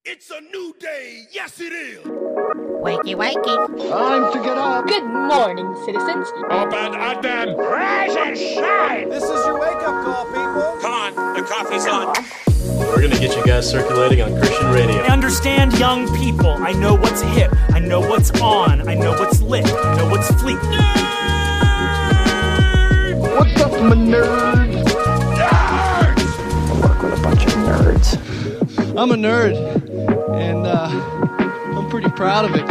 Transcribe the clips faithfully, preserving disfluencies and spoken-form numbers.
It's a new day. Yes, it is. Wakey, wakey. Time to get up. Good morning, citizens. Open and then Rise and shine. This is your wake-up call, people. come on, the coffee's on. We're going to get you guys circulating on Christian radio. I understand young people. I know what's hip. I know what's on. I know what's lit. I know what's fleet. What's up, my nerds? Nerds! I work with a bunch of nerds. I'm a nerd, and uh, I'm pretty proud of it.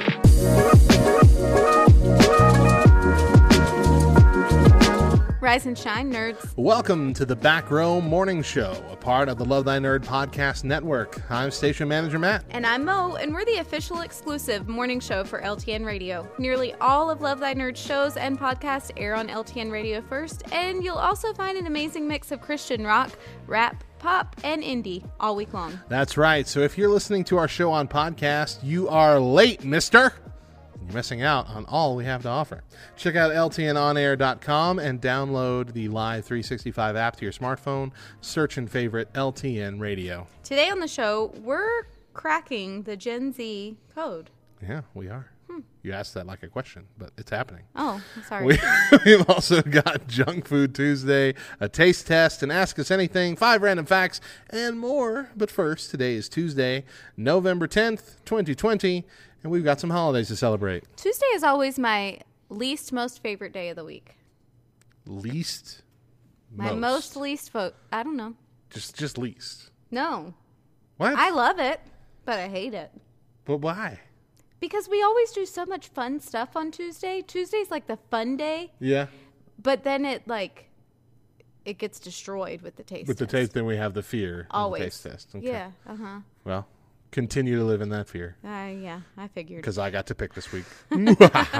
Rise and shine, nerds. Welcome to the Back Row Morning Show, a part of the Love Thy Nerd Podcast Network. I'm Station Manager Matt. And I'm Mo, and we're the official exclusive morning show for L T N Radio. Nearly all of Love Thy Nerd shows and podcasts air on L T N Radio first, and you'll also find an amazing mix of Christian rock, rap, pop, and indie all week long. That's right. So if you're listening to our show on podcast, you are late, mister. You're missing out on all we have to offer. Check out L T N on air dot com and download the Live three sixty-five app to your smartphone. Search and favorite L T N Radio. Today on the show, we're cracking the Gen Z code. Yeah, we are. Hmm. You asked that like a question, but it's happening. Oh, I'm sorry. We, we've also got Junk Food Tuesday, a taste test, and Ask Us Anything, five random facts, and more. But first, today is Tuesday, November tenth, twenty twenty, and we've got some holidays to celebrate. Tuesday is always my least most favorite day of the week. Least? My most, most least fo- I don't know. Just just least. No. What? I love it, but I hate it. But why? Because we always do so much fun stuff on Tuesday. Tuesday's like the fun day. Yeah. But then it like it gets destroyed with the taste With test. the taste, then we have the fear Always. of the taste test. Okay. Yeah. Uh-huh. Well, continue to live in that fear. Uh, yeah, I figured. Because I got to pick this week. Your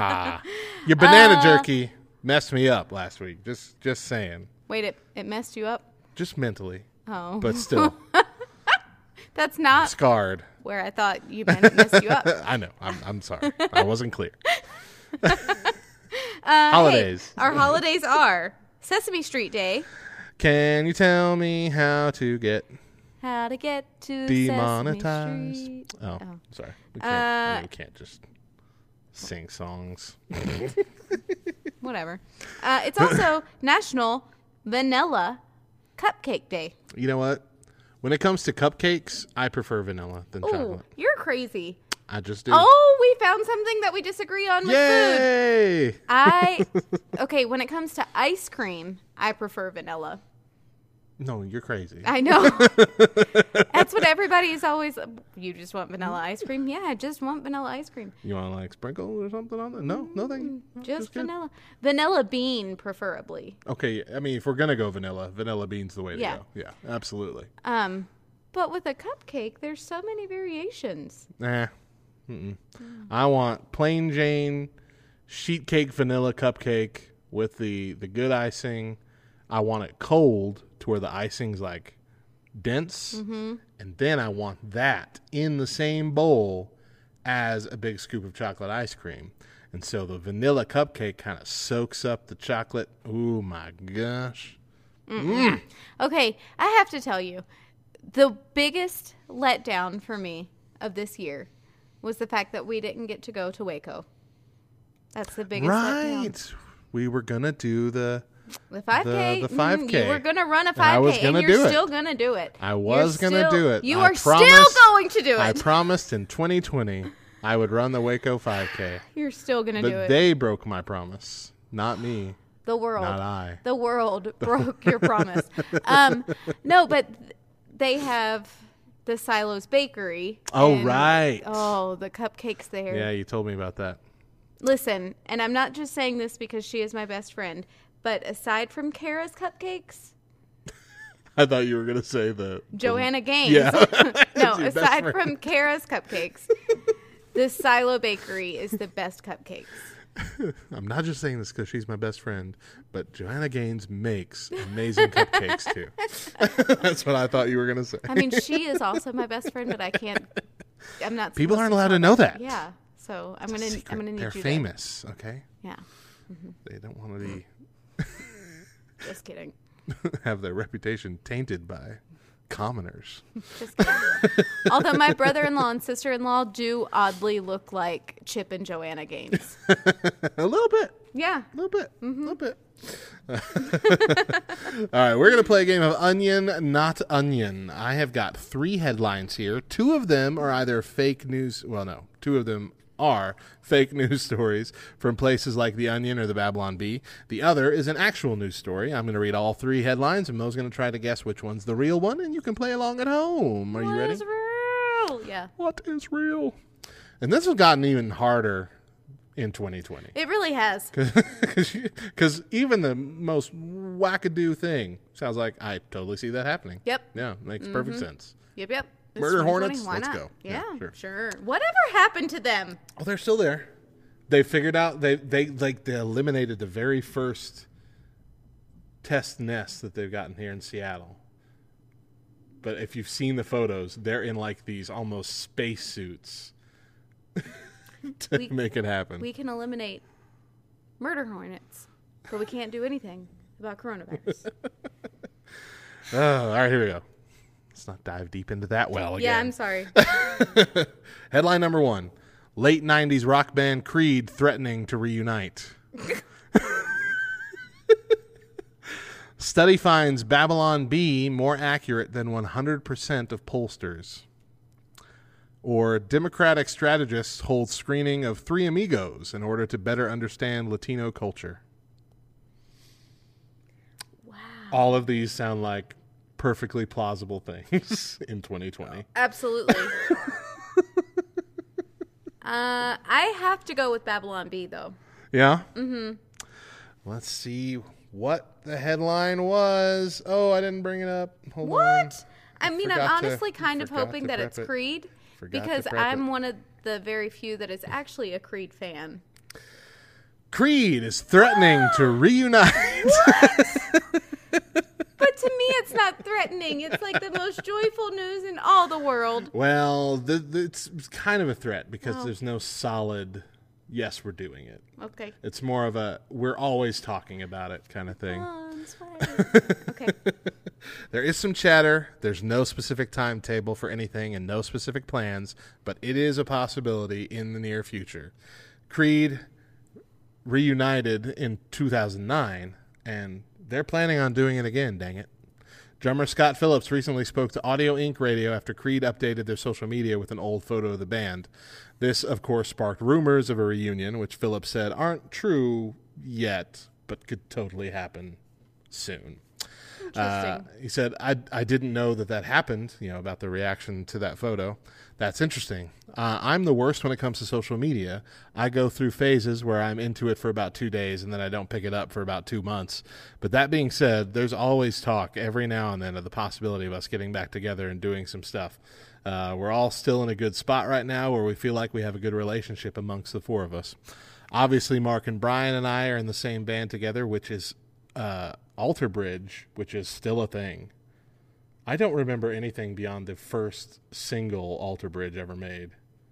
banana uh, jerky messed me up last week. Just just saying. Wait, it, it messed you up? Just mentally. Oh. But still. That's not I'm scarred. Where I thought you meant it messed you up. I know. I'm I'm sorry. I wasn't clear. uh, Holidays. Hey, our holidays are Sesame Street Day. Can you tell me how to get how to get to demonetized? Sesame Street? Oh, oh, sorry. We can't. Uh, I mean, we can't just sing songs. Whatever. Uh, it's also National Vanilla Cupcake Day. You know what? When it comes to cupcakes, I prefer vanilla than Ooh, chocolate. You're crazy. I just do. Oh, we found something that we disagree on with Yay! food. I okay. When it comes to ice cream, I prefer vanilla. No, you're crazy. I know. That's what everybody's always. You just want vanilla ice cream? Yeah, I just want vanilla ice cream. You want to like sprinkle or something on it? No, no, thank you. No, just vanilla. Vanilla bean, preferably. Okay, I mean, if we're gonna go vanilla, vanilla bean's the way to yeah. go. Yeah, absolutely. Um, but with a cupcake, there's so many variations. Nah. Mm-mm. Mm. I want plain Jane sheet cake vanilla cupcake with the, the good icing. I want it cold to where the icing's like dense. Mm-hmm. And then I want that in the same bowl as a big scoop of chocolate ice cream. And so the vanilla cupcake kind of soaks up the chocolate. Ooh, my gosh. Mm. Okay, I have to tell you, the biggest letdown for me of this year was the fact that we didn't get to go to Waco. That's the biggest right. letdown. We were going to do the... The five K. The, the five K. Mm, you were going to run a five K, I was and you're do still it. going to do it. I was going to do it. You I are promised, still going to do it. I promised in twenty twenty I would run the Waco five K. You're still going to do it. But they broke my promise, not me. The world. Not I. The world broke your promise. Um, no, but they have the Silo's Bakery. Oh, and, right. Oh, the cupcakes there. Yeah, you told me about that. Listen, and I'm not just saying this because she is my best friend, but aside from Kara's cupcakes, I thought you were going to say the... Joanna the, Gaines. Yeah. No, aside from Kara's cupcakes, the Silo Bakery is the best cupcakes. I'm not just saying this because she's my best friend, but Joanna Gaines makes amazing cupcakes too. That's what I thought you were going to say. I mean, she is also my best friend, but I can't. I'm not. People aren't allowed to know that. Yeah, so I'm gonna. I'm gonna need They're you. They're famous, to, okay? Yeah. Mm-hmm. They don't want to be. Just kidding. Have their reputation tainted by commoners. Just kidding. Although my brother-in-law and sister-in-law do oddly look like Chip and Joanna Gaines. A little bit. Yeah. A little bit. A mm-hmm. little bit. All right, we're going to play a game of Onion, Not Onion. I have got three headlines here. Two of them are either fake news. Well, no. Two of them are fake news stories from places like The Onion or the Babylon Bee. The other is an actual news story. I'm going to read all three headlines, and Mo's going to try to guess which one's the real one, and you can play along at home. Are what you ready? What is real? Yeah. What is real? And this has gotten even harder in twenty twenty. It really has. Because even the most wackadoo thing sounds like I totally see that happening. Yep. Yeah, makes mm-hmm. perfect sense. Yep, yep. It's Murder Hornets, Why let's not? go. Yeah, yeah sure. sure. Whatever happened to them? Oh, they're still there. They figured out, they, they like, they eliminated the very first test nest that they've gotten here in Seattle. But if you've seen the photos, they're in like these almost space suits to we, make it happen. We can eliminate murder hornets, but we can't do anything about coronavirus. Oh, all right, here we go. Let's not dive deep into that well again. Yeah, I'm sorry. Headline number one. Late nineties rock band Creed threatening to reunite. Study finds Babylon Bee more accurate than one hundred percent of pollsters. Or Democratic strategists hold screening of Three Amigos in order to better understand Latino culture. Wow. All of these sound like perfectly plausible things in twenty twenty. Absolutely. uh, I have to go with Babylon Bee, though. Yeah? Mm-hmm. Let's see what the headline was. Oh, I didn't bring it up. Hold what? on. I mean, Forgot I'm honestly to, kind of hoping that prep it's it. Creed. Forgot Because to I'm it. one of the very few that is actually a Creed fan. Creed is threatening to reunite. But to me, it's not threatening. It's like the most joyful news in all the world. Well, the, the, it's kind of a threat because Oh. there's no solid, yes, we're doing it. Okay. It's more of a, we're always talking about it kind of thing. Oh, I'm sweating. Okay. There is some chatter. There's no specific timetable for anything and no specific plans, but it is a possibility in the near future. Creed reunited in two thousand nine, and they're planning on doing it again, dang it. Drummer Scott Phillips recently spoke to Audio Inc Radio after Creed updated their social media with an old photo of the band. This, of course, sparked rumors of a reunion, which Phillips said aren't true yet, but could totally happen soon. Uh, he said, I, I didn't know that that happened, you know, about the reaction to that photo. That's interesting. Uh, I'm the worst when it comes to social media. I go through phases where I'm into it for about two days and then I don't pick it up for about two months. But that being said, there's always talk every now and then of the possibility of us getting back together and doing some stuff. Uh, we're all still in a good spot right now where we feel like we have a good relationship amongst the four of us. Obviously, Mark and Brian and I are in the same band together, which is uh, Alter Bridge, which is still a thing. I don't remember anything beyond the first single Alter Bridge ever made.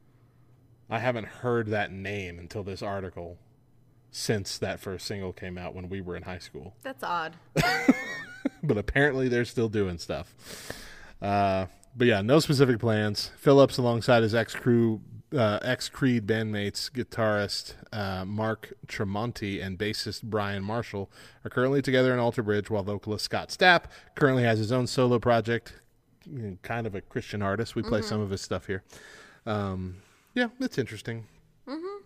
I haven't heard that name until this article since that first single came out when we were in high school. That's odd. But apparently they're still doing stuff. Uh, but yeah, no specific plans. Phillips, alongside his ex-crew, uh, ex-Creed bandmates, guitarist uh, Mark Tremonti and bassist Brian Marshall, are currently together in Alter Bridge, while vocalist Scott Stapp currently has his own solo project, you know, kind of a Christian artist. We play mm-hmm. some of his stuff here. Um, yeah, it's interesting. Mm-hmm.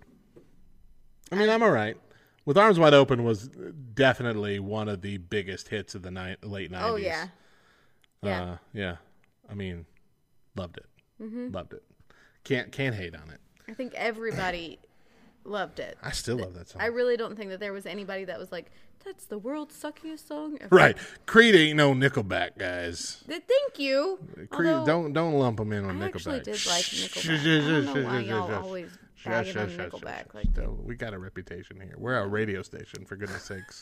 I mean, I'm all right. With Arms Wide Open was definitely one of the biggest hits of the ni- late nineties. Oh, yeah. Yeah. Uh, yeah. I mean, loved it. Mm-hmm. Loved it. Can't can't hate on it. I think everybody loved it. I still love that song. I really don't think that there was anybody that was like, that's the world's suckiest song ever. Right. Creed ain't no Nickelback, guys. Thank you. Creed, Although, don't don't lump them in on I Nickelback. actually did like Nickelback. I don't know why y'all always bagging on Nickelback. Like that. We got a reputation here. We're a radio station, for goodness sakes.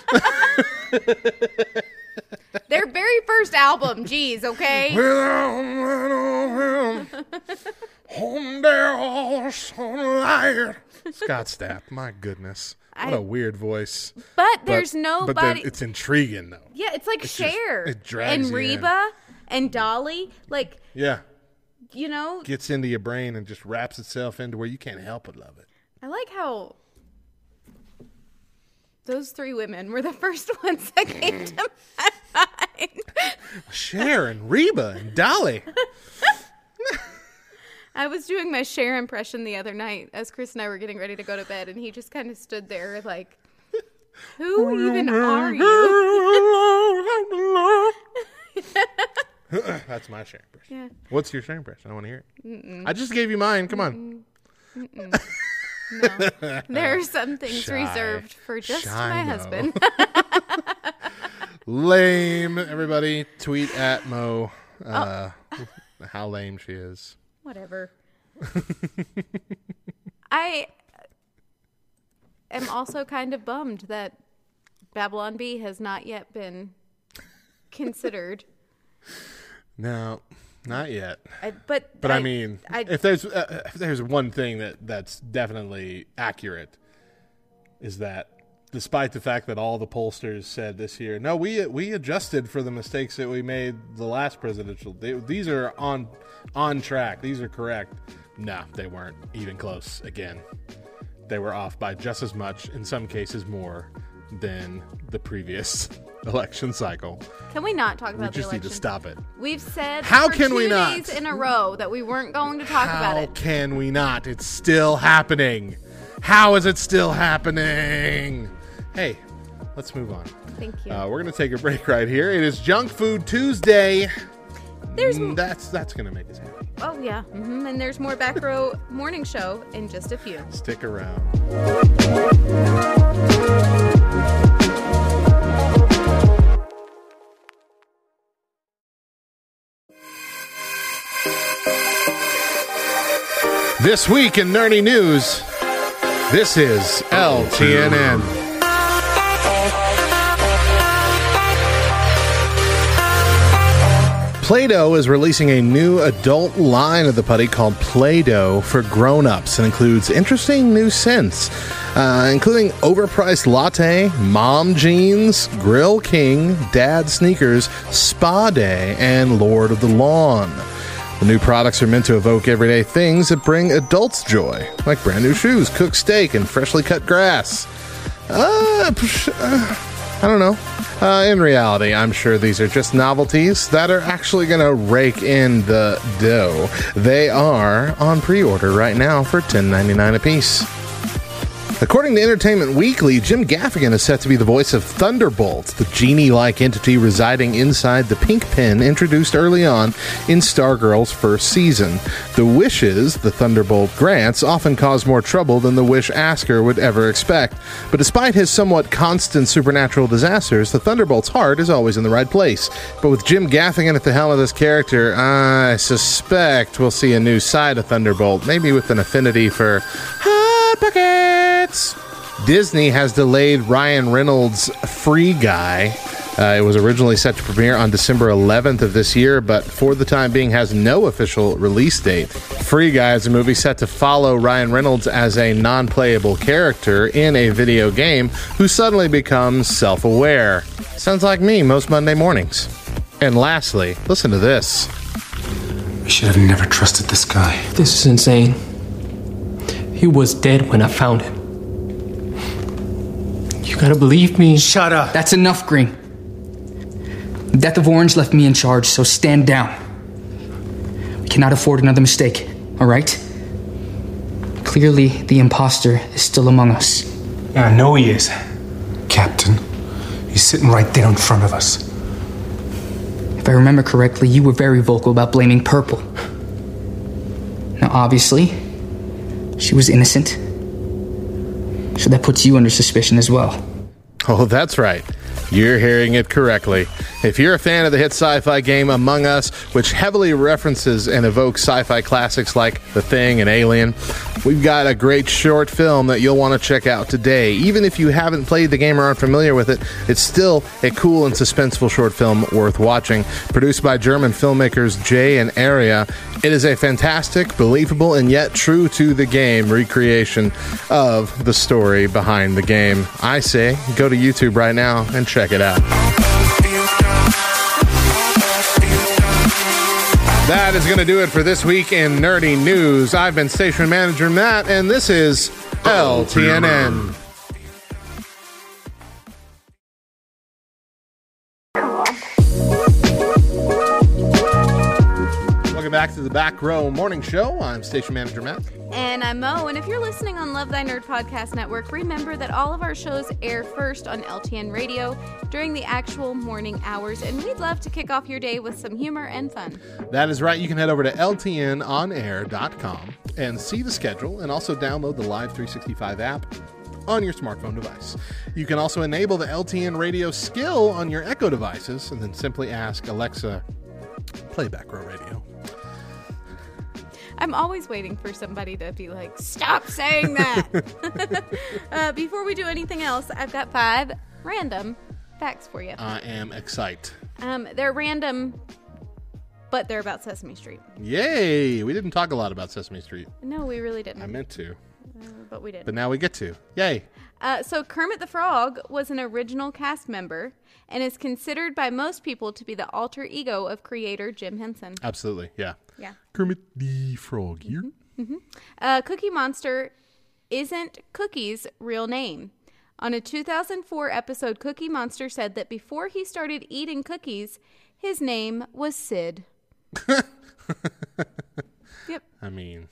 Their very first album, geez, okay? Scott Stapp, my goodness. What I, a weird voice. But there's but, nobody. But it's intriguing, though. Yeah, it's like it's Cher just, it drags and you Reba and Dolly, like, Yeah. you know, Gets into your brain and just wraps itself into where you can't help but love it. I like how those three women were the first ones that came to my mind. Cher and Reba and Dolly. I was doing my Cher impression the other night as Chris and I were getting ready to go to bed, and he just kind of stood there like, who even are you? That's my Cher impression. Yeah. What's your Cher impression? I want to hear it. Mm-mm. I just gave you mine. Come on. Mm-mm. No. There are some things Shy. reserved for just Shy, my no. husband. Lame. Everybody tweet at Mo uh, oh. how lame she is. Whatever. I am also kind of bummed that Babylon Bee has not yet been considered. No, not yet. I, but but I, I mean, I, if there's uh, if there's one thing that, that's definitely accurate, is that despite the fact that all the pollsters said this year, no, we we adjusted for the mistakes that we made the last presidential. They, these are on on track. These are correct. No, they weren't even close. Again, they were off by just as much, in some cases more, than the previous election cycle. Can we not talk about we the just election? need to stop it. We've said How for can two we not? days in a row that we weren't going to talk How about it. How can we not? It's still happening. How is it still happening? Hey, let's move on. Thank you. Uh, we're going to take a break right here. It is Junk Food Tuesday. There's mm, that's that's going to make us happy. Oh, yeah. Mm-hmm. And there's more Back Row Morning Show in just a few. Stick around. This week in Nerdy News, this is L T N N. Play-Doh is releasing a new adult line of the putty called Play-Doh for grown-ups and includes interesting new scents, uh, including overpriced latte, mom jeans, Grill King, dad sneakers, spa day, and Lord of the Lawn. The new products are meant to evoke everyday things that bring adults joy, like brand new shoes, cooked steak, and freshly cut grass. Uh, psh, uh I don't know. Uh, in reality, I'm sure these are just novelties that are actually going to rake in the dough. They are on pre-order right now for ten ninety-nine a piece. According to Entertainment Weekly, Jim Gaffigan is set to be the voice of Thunderbolt, the genie-like entity residing inside the pink pen introduced early on in Stargirl's first season. The wishes the Thunderbolt grants often cause more trouble than the wish asker would ever expect. But despite his somewhat constant supernatural disasters, the Thunderbolt's heart is always in the right place. But with Jim Gaffigan at the helm of this character, I suspect we'll see a new side of Thunderbolt, maybe with an affinity for Hot Pockets. Disney has delayed Ryan Reynolds' Free Guy. Uh, it was originally set to premiere on December eleventh of this year, but for the time being has no official release date. Free Guy is a movie set to follow Ryan Reynolds as a non-playable character in a video game who suddenly becomes self-aware. Sounds like me most Monday mornings. And lastly, listen to this. I should have never trusted this guy. This is insane. He was dead when I found him. You gotta believe me. Shut up. That's enough, Green. The death of Orange left me in charge, so stand down. We cannot afford another mistake, all right? Clearly, the imposter is still among us. Yeah, I know he is. Captain, he's sitting right there in front of us. If I remember correctly, you were very vocal about blaming Purple. Now, obviously, she was innocent. So that puts you under suspicion as well. Oh, that's right. You're hearing it correctly. If you're a fan of the hit sci-fi game Among Us, which heavily references and evokes sci-fi classics like The Thing and Alien, we've got a great short film that you'll want to check out today. Even if you haven't played the game or aren't familiar with it, it's still a cool and suspenseful short film worth watching. Produced by German filmmakers Jay and Aria, it is a fantastic, believable, and yet true to the game recreation of the story behind the game. I say, go to YouTube right now and check it out. That is going to do it for this week in Nerdy News. I've been Station Manager Matt, and this is L T N N. Welcome back to the Back Row Morning Show. I'm Station Manager Matt. And I'm Mo, and if you're listening on Love Thy Nerd Podcast Network, remember that all of our shows air first on L T N Radio during the actual morning hours, and we'd love to kick off your day with some humor and fun. That is right. You can head over to L T N on air dot com and see the schedule, and also download the Live three sixty-five app on your smartphone device. You can also enable the L T N radio skill on your Echo devices, and then simply ask Alexa, play Back Row Radio. I'm always waiting for somebody to be like, stop saying that. uh, before we do anything else, I've got five random facts for you. I am excited. Um, they're random, but they're about Sesame Street. Yay! We didn't talk a lot about Sesame Street. No, we really didn't. I meant to. Uh, but we didn't. But now we get to. Yay! Uh, so Kermit the Frog was an original cast member and is considered by most people to be the alter ego of creator Jim Henson. Absolutely, yeah. Yeah. Kermit the Frog here. Mm-hmm. Mm-hmm. Uh, Cookie Monster isn't Cookie's real name. On a two thousand four episode, Cookie Monster said that before he started eating cookies, his name was Sid. Yep. I mean,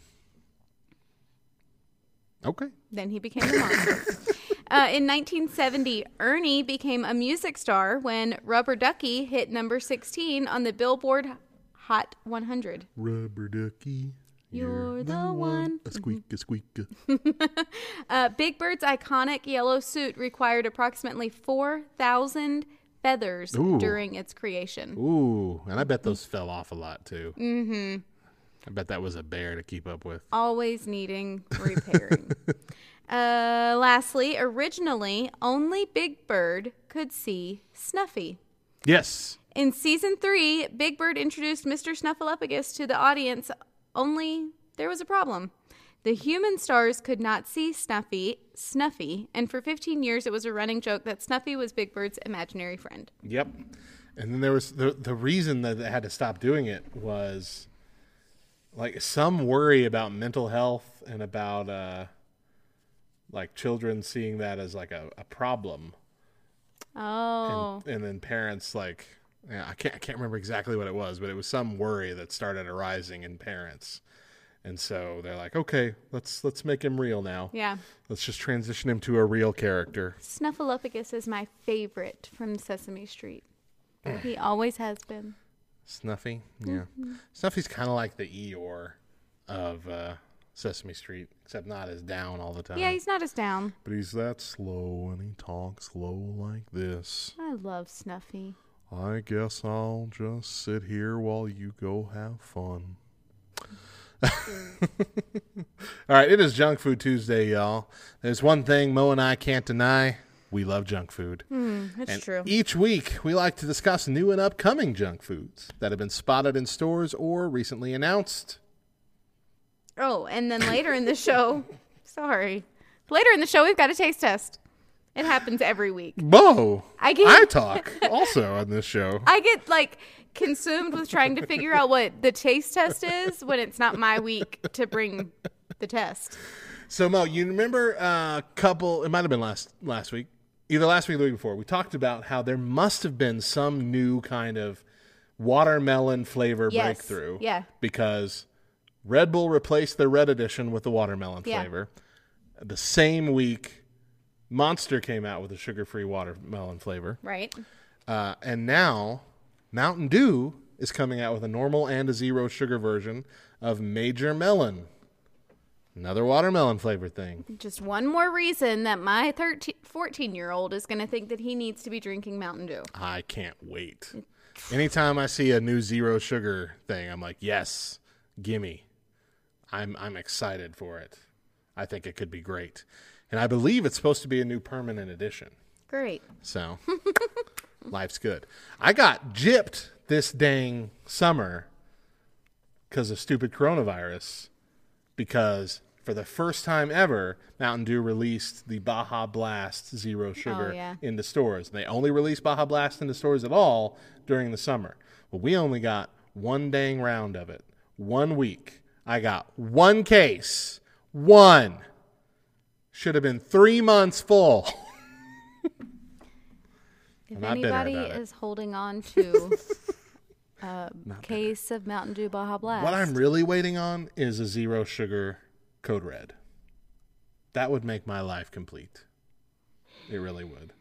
okay. Then he became a monster. uh, in nineteen seventy, Ernie became a music star when Rubber Ducky hit number sixteen on the Billboard Hot one hundred. Rubber Ducky, you're, you're the, the one. one. A squeak, a squeak. uh, Big Bird's iconic yellow suit required approximately four thousand feathers Ooh. during its creation. Ooh, and I bet those fell off a lot too. Mm-hmm. I bet that was a bear to keep up with. Always needing repairing. uh, lastly, originally, only Big Bird could see Snuffy. Yes. In season three, Big Bird introduced Mister Snuffleupagus to the audience, only there was a problem. The human stars could not see Snuffy, Snuffy, and for fifteen years it was a running joke that Snuffy was Big Bird's imaginary friend. Yep. And then there was the the reason that they had to stop doing it was like some worry about mental health and about uh, like children seeing that as like a, a problem. Oh. And, and then parents like, yeah, I can't I can't remember exactly what it was, but it was some worry that started arising in parents. And so they're like, okay, let's let's make him real now. Yeah. Let's just transition him to a real character. Snuffleupagus is my favorite from Sesame Street. He always has been. Snuffy? Yeah. Mm-hmm. Snuffy's kind of like the Eeyore of uh, Sesame Street, except not as down all the time. Yeah, he's not as down. But he's that slow, and he talks slow like this. I love Snuffy. I guess I'll just sit here while you go have fun. All right, it is Junk Food Tuesday, y'all. There's one thing Mo and I can't deny. We love junk food. Mm, that's and true. Each week, we like to discuss new and upcoming junk foods that have been spotted in stores or recently announced. Oh, and then later in the show, sorry. Later in the show, we've got a taste test. It happens every week. Bo, I, get, I talk also on this show. I get, like, consumed with trying to figure out what the taste test is when it's not my week to bring the test. So, Mo, you remember a couple, it might have been last last week, either last week or the week before, we talked about how there must have been some new kind of watermelon flavor yes. breakthrough. Yeah. Because Red Bull replaced their Red Edition with the watermelon yeah. flavor. The same week, Monster came out with a sugar-free watermelon flavor. Right. Uh, and now, Mountain Dew is coming out with a normal and a zero sugar version of Major Melon. Another watermelon flavor thing. Just one more reason that my thirteen, fourteen-year-old is going to think that he needs to be drinking Mountain Dew. I can't wait. Anytime I see a new zero sugar thing, I'm like, yes, gimme. I'm I'm excited for it. I think it could be great. And I believe it's supposed to be a new permanent edition. Great. So, life's good. I got gypped this dang summer because of stupid coronavirus. Because for the first time ever, Mountain Dew released the Baja Blast Zero Sugar oh, yeah. into stores. And they only released Baja Blast into stores at all during the summer. Well, we only got one dang round of it. One week. I got one case. One. Should have been three months full. If anybody is holding on to a case of Mountain Dew Baja Blast. What I'm really waiting on is a zero sugar Code Red. That would make my life complete. It really would.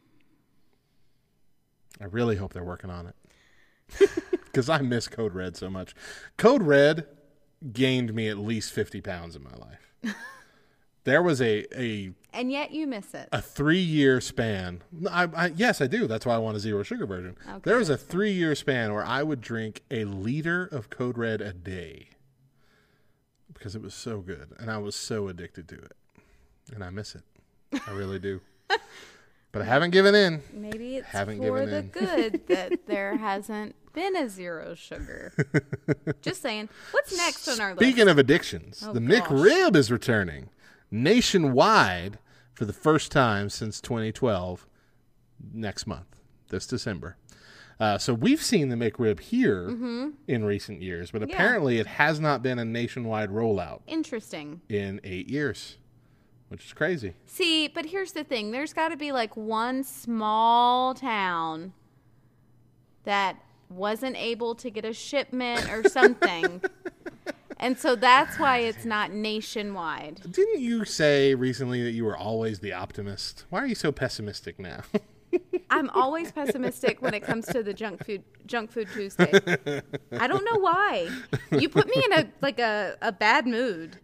I really hope they're working on it. Because I miss Code Red so much. Code Red gained me at least fifty pounds in my life. There was a, a and yet you miss it. A three-year span. I, I, yes, I do. That's why I want a zero sugar version. Okay. There was a three-year span where I would drink a liter of Code Red a day because it was so good, and I was so addicted to it. And I miss it. I really do. But I haven't given in. Maybe it's haven't for the in. good that there hasn't been a zero sugar. Just saying. What's next on our list? Speaking of addictions, oh, the gosh. McRib is returning nationwide for the first time since twenty twelve next month, this December. Uh, so we've seen the McRib here mm-hmm. in recent years, but yeah. apparently it has not been a nationwide rollout. Interesting. In eight years, which is crazy. See, but here's the thing. There's got to be like one small town that wasn't able to get a shipment or something. And so that's why it's not nationwide. Didn't you say recently that you were always the optimist? Why are you so pessimistic now? I'm always pessimistic when it comes to the junk food junk food Tuesday. I don't know why. You put me in a like a, a bad mood.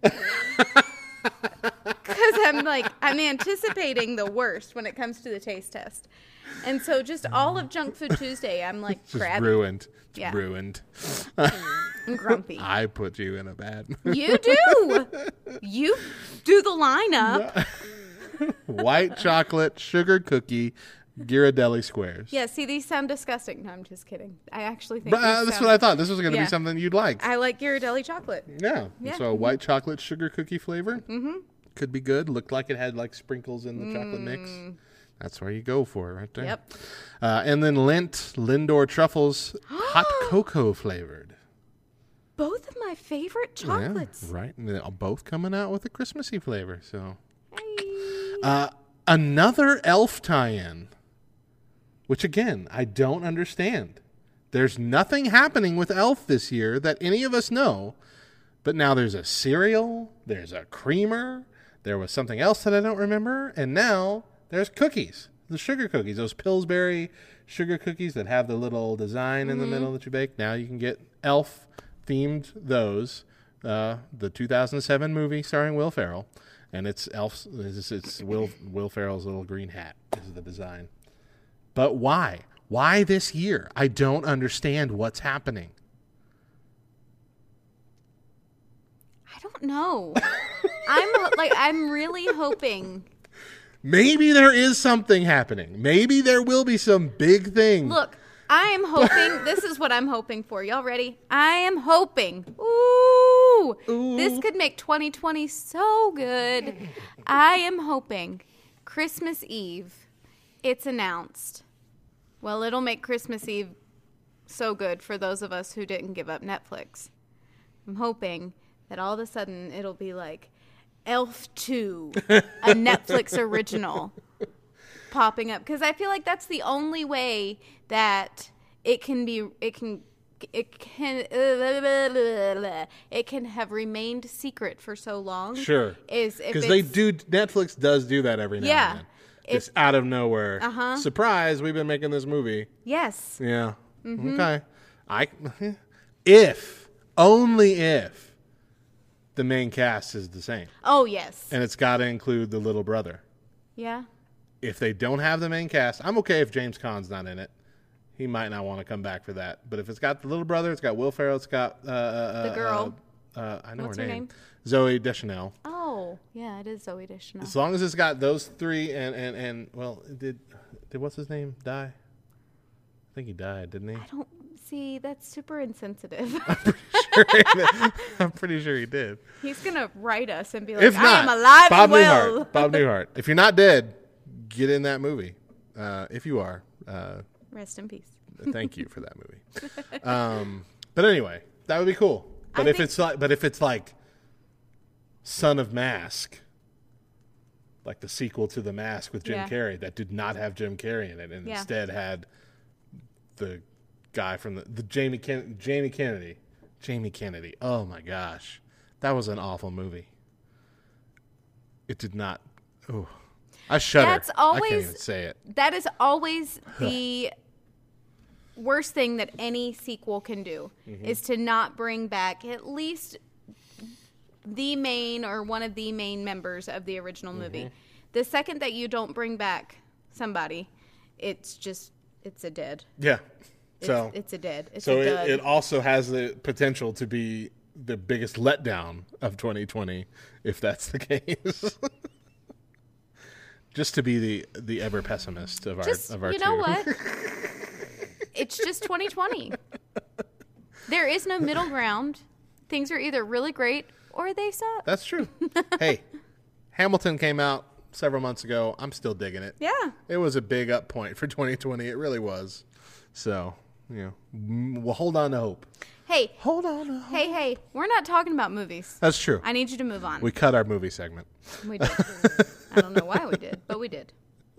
Because I'm like I'm anticipating the worst when it comes to the taste test. And so just all of Junk Food Tuesday, I'm like it's just crabby. ruined. It's yeah. ruined. I'm grumpy. I put you in a bad mood. You do. You do the lineup. White chocolate, sugar cookie, Ghirardelli squares. Yeah, see, these sound disgusting. No, I'm just kidding. I actually think But, uh, that's sound... what I thought. This was going to yeah. be something you'd like. I like Ghirardelli chocolate. Yeah. yeah. So a white chocolate sugar cookie flavor. Mm-hmm. Could be good. Looked like it had like sprinkles in the mm. chocolate mix. That's where you go for it right there. Yep. Uh, and then Lindt Lindor Truffles hot cocoa flavored. Both of my favorite chocolates. Yeah, right. And they're both coming out with a Christmassy flavor. So, hey. uh, another Elf tie-in, which again, I don't understand. There's nothing happening with Elf this year that any of us know, but now there's a cereal, there's a creamer, there was something else that I don't remember, and now there's cookies, the sugar cookies, those Pillsbury sugar cookies that have the little design in mm-hmm. the middle that you bake. Now you can get Elf-themed those. Uh, the two thousand seven movie starring Will Ferrell, and it's Elf's. It's, it's Will Will Ferrell's little green hat is the design. But why? Why this year? I don't understand what's happening. I don't know. I'm like I'm really hoping. Maybe there is something happening. Maybe there will be some big thing. Look, I am hoping. This is what I'm hoping for. Y'all ready? I am hoping. Ooh, Ooh. This could make twenty twenty so good. I am hoping Christmas Eve, it's announced. Well, it'll make Christmas Eve so good for those of us who didn't give up Netflix. I'm hoping that all of a sudden it'll be like Elf two, a Netflix original popping up, because I feel like that's the only way that it can be it can it can uh, it can have remained secret for so long. Sure, is because they do Netflix does do that every now yeah, and then. It's out of nowhere. Uh-huh. Surprise! We've been making this movie. Yes. Yeah. Mm-hmm. Okay. I if only if the main cast is the same. Oh, yes. And it's got to include the little brother. Yeah. If they don't have the main cast, I'm okay if James Caan's not in it. He might not want to come back for that. But if it's got the little brother, it's got Will Ferrell, it's got... Uh, the girl. Uh, uh, I know What's her her name. name. Zoe Deschanel. Oh, yeah, it is Zoe Deschanel. As long as it's got those three and, and, and well, did, did what's his name die? I think he died, didn't he? I don't... See, that's super insensitive. I'm pretty sure he did. I'm pretty sure he did. He's going to write us and be like, if not, I am alive Bob and well. Newhart. Bob Newhart. If you're not dead, get in that movie. Uh, if you are. Uh, Rest in peace. Thank you for that movie. Um, But anyway, that would be cool. But I if think- it's like, but if it's like Son of Mask, like the sequel to The Mask with Jim Yeah. Carrey, that did not have Jim Carrey in it, and Yeah. instead had the guy from the, the Jamie Ken, Jamie Kennedy, Jamie Kennedy. Oh my gosh, that was an awful movie. It did not. Oh, I shudder. That's I can't always even say it. That is always the worst thing that any sequel can do Mhm. is to not bring back at least the main or one of the main members of the original movie. Mhm. The second that you don't bring back somebody, it's just it's a dead. Yeah. It's, So it's a dead. It's so a it, dud. it also has the potential to be the biggest letdown of twenty twenty if that's the case. Just to be the the ever pessimist of our Just, of our you know two. what? It's just twenty twenty. There is no middle ground. Things are either really great or they suck. That's true. Hey, Hamilton came out several months ago. I'm still digging it. Yeah. It was a big up point for twenty twenty. It really was. So, you know, mm, we'll hold on to hope. Hey. Hold on. to Hey, hey. We're not talking about movies. That's true. I need you to move on. We cut our movie segment. We did. I don't know why we did, but we did.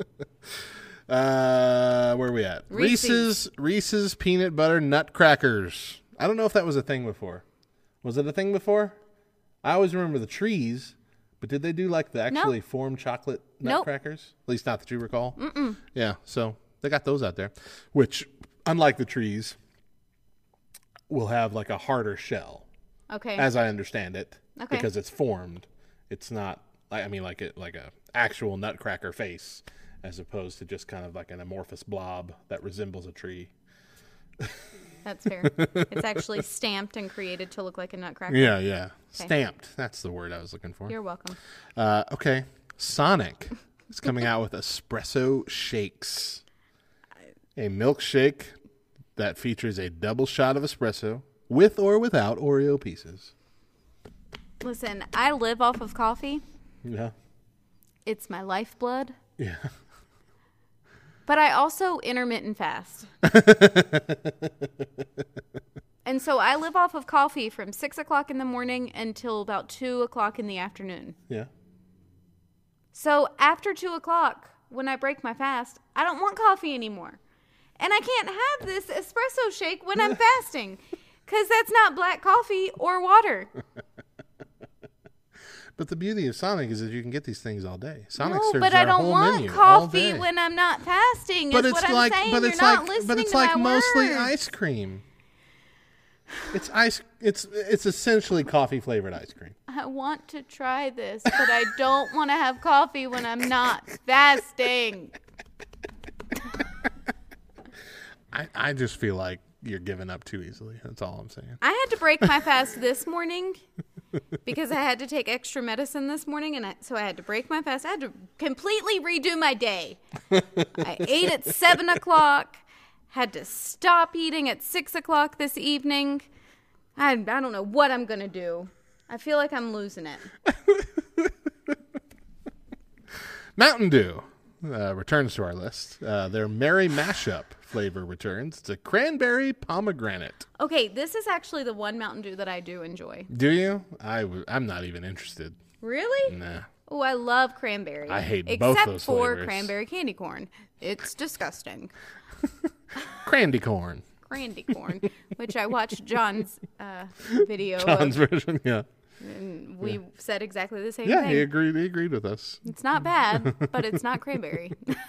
Uh, where are we at? Reese's. Reese's Reese's peanut butter nutcrackers. I don't know if that was a thing before. Was it a thing before? I always remember the trees, but did they do like the actually Nope. formed chocolate Nope. nutcrackers? At least not that you recall. Mm-mm. Yeah, so they got those out there, which, unlike the trees, will have like a harder shell. Okay. As I understand it, Okay. because it's formed. It's not. I mean, like it, like a actual nutcracker face, as opposed to just kind of like an amorphous blob that resembles a tree. That's fair. It's actually stamped and created to look like a nutcracker. Yeah, yeah. Okay. Stamped. That's the word I was looking for. You're welcome. Uh, okay. Sonic is coming out with espresso shakes. A milkshake that features a double shot of espresso with or without Oreo pieces. Listen, I live off of coffee. Yeah. It's my lifeblood. Yeah. But I also intermittent fast. And so I live off of coffee from six o'clock in the morning until about two o'clock in the afternoon. Yeah. So after two o'clock, when I break my fast, I don't want coffee anymore. And I can't have this espresso shake when I'm fasting because that's not black coffee or water. But the beauty of Sonic is that you can get these things all day. Sonic No, serves but I our don't whole want menu all coffee day. when I'm not fasting. But is it's what like, I'm saying. but You're it's not like, listening but it's to like my mostly words. ice cream. It's ice. It's it's essentially coffee flavored ice cream. I want to try this, but I don't want to have coffee when I'm not fasting. I I just feel like you're giving up too easily. That's all I'm saying. I had to break my fast this morning because I had to take extra medicine this morning, and I, so I had to break my fast. I had to completely redo my day. I ate at seven o'clock, had to stop eating at six o'clock this evening. I, I don't know what I'm going to do. I feel like I'm losing it. Mountain Dew uh, returns to our list. Uh, their Merry Mashup flavor returns. It's a cranberry pomegranate. Okay, this is actually the one Mountain Dew that I do enjoy. Do you? I w- I'm not even interested. Really? Nah. Oh, I love cranberry. I hate Except both those for flavors. cranberry candy corn. It's disgusting. Crandy corn. Candy corn, which I watched John's uh, video John's of, version, yeah. and we Yeah. said exactly the same Yeah, thing. he agreed. He agreed with us. It's not bad, but it's not cranberry.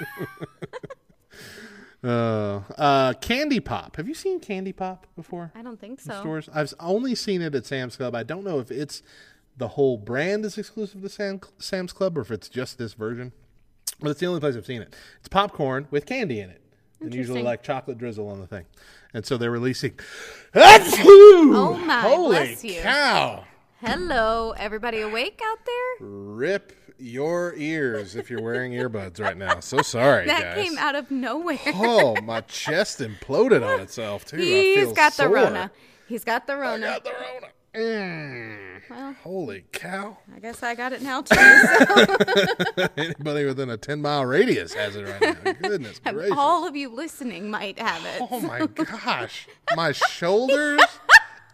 Uh, uh, Candy Pop. Have you seen Candy Pop before? I don't think in so. Stores. I've only seen it at Sam's Club. I don't know if it's the whole brand is exclusive to Sam, Sam's Club or if it's just this version. But it's the only place I've seen it. It's popcorn with candy in it, and usually Interesting. like chocolate drizzle on the thing. And so they're releasing. Oh my! Holy bless you. cow! Hello, everybody awake out there? Rip your ears if you're wearing earbuds right now. So sorry, That guys. came out of nowhere. Oh, my chest imploded on itself too. I He's feel got sore. the Rona. He's got the Rona. I got the Rona. Mm. Well, holy cow! I guess I got it now too. So. Anybody within a ten mile radius has it right now. Goodness gracious! All of you listening might have it. Oh my gosh, my shoulders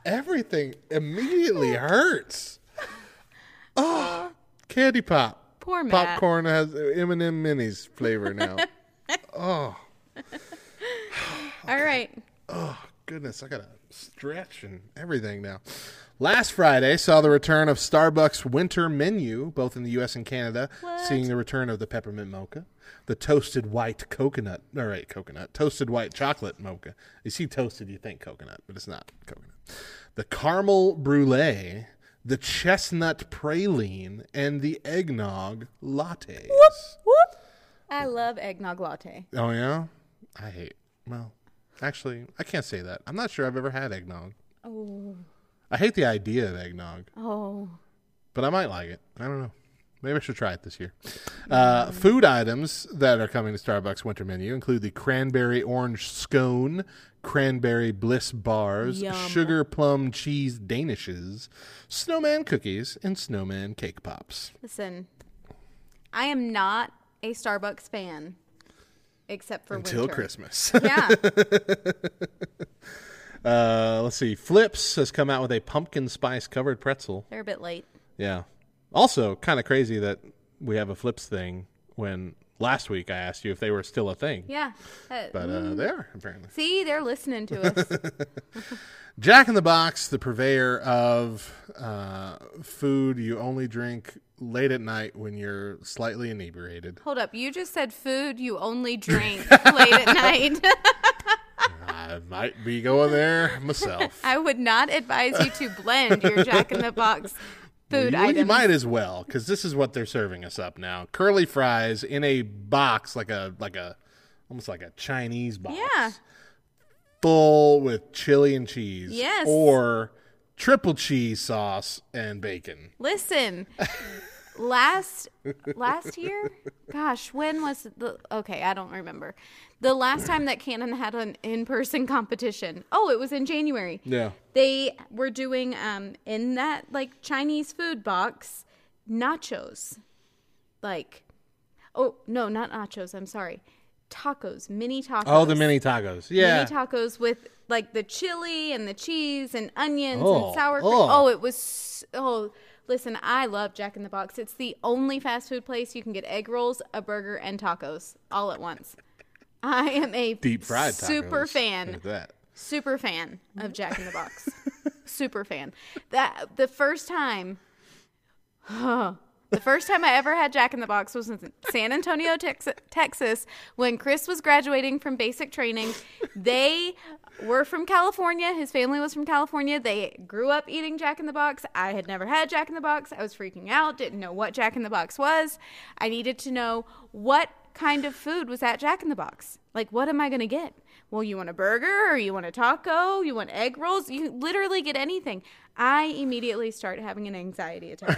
Everything immediately hurts. Oh, candy pop. Poor Matt. Popcorn has M and M minis flavor now. Oh. All right. Oh, goodness. I got to stretch and everything now. Last Friday saw the return of Starbucks winter menu, both in the U S and Canada, What? seeing the return of the peppermint mocha, the toasted white coconut, all right, coconut, toasted white chocolate mocha. You see toasted, you think coconut, but it's not coconut. The caramel brulee, the chestnut praline, and the eggnog lattes. Whoop, whoop. I love eggnog latte. Oh, yeah? I hate, well, actually, I can't say that. I'm not sure I've ever had eggnog. Oh. I hate the idea of eggnog. Oh. But I might like it. I don't know. Maybe I should try it this year. Uh, mm. Food items that are coming to Starbucks winter menu include the cranberry orange scone, cranberry bliss bars, Yum. sugar plum cheese danishes, snowman cookies, and snowman cake pops. Listen, I am not a Starbucks fan, except for Until winter. Christmas. Yeah. Uh, let's see. Flips has come out with a pumpkin spice covered pretzel. They're a bit late. Yeah. Also, kind of crazy that we have a Flips thing when last week I asked you if they were still a thing. Yeah. Uh, But uh, mm, they are, apparently. See, they're listening to us. Jack in the Box, the purveyor of uh, food you only drink late at night when you're slightly inebriated. Hold up. You just said food you only drink late at night. I might be going there myself. I would not advise you to blend your Jack in the Box food well, you, items. you might as well, because this is what they're serving us up now: curly fries in a box, like a like a almost like a Chinese box, Yeah. full with chili and cheese. Yes. Or triple cheese sauce and bacon. Listen. Last last year? Gosh, when was the okay, I don't remember. The last time that Canon had an in-person competition. Oh, it was in January. Yeah. They were doing um in that like Chinese food box nachos. Like oh, no, not nachos, I'm sorry. Tacos, mini tacos. Oh, the mini tacos. Yeah. Mini tacos with like the chili and the cheese and onions Oh, and sour cream. oh. Oh, it was oh Listen, I love Jack in the Box. It's the only fast food place you can get egg rolls, a burger, and tacos all at once. I am a deep fried super tacos. fan. Look at that. Super fan of Jack in the Box. Super fan. That the first time huh, the first time I ever had Jack in the Box was in San Antonio, Tex- Texas, when Chris was graduating from basic training. They were from California. His family was from California. They grew up eating Jack in the Box. I had never had Jack in the Box. I was freaking out, didn't know what Jack in the Box was. I needed to know what kind of food was at Jack in the Box. Like, what am I going to get? Well, you want a burger or you want a taco? You want egg rolls? You literally get anything. I immediately start having an anxiety attack.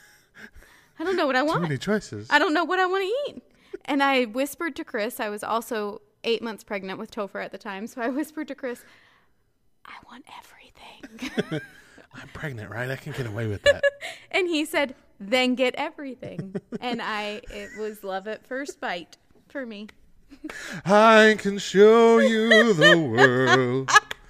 I don't know what I want. Too many choices. I don't know what I want to eat. And I whispered to Chris, I was also eight months pregnant with Topher at the time, so I whispered to Chris, I want everything. I'm pregnant, right? I can get away with that. And he said, then get everything. And I, it was love at first bite for me. I can show you the world.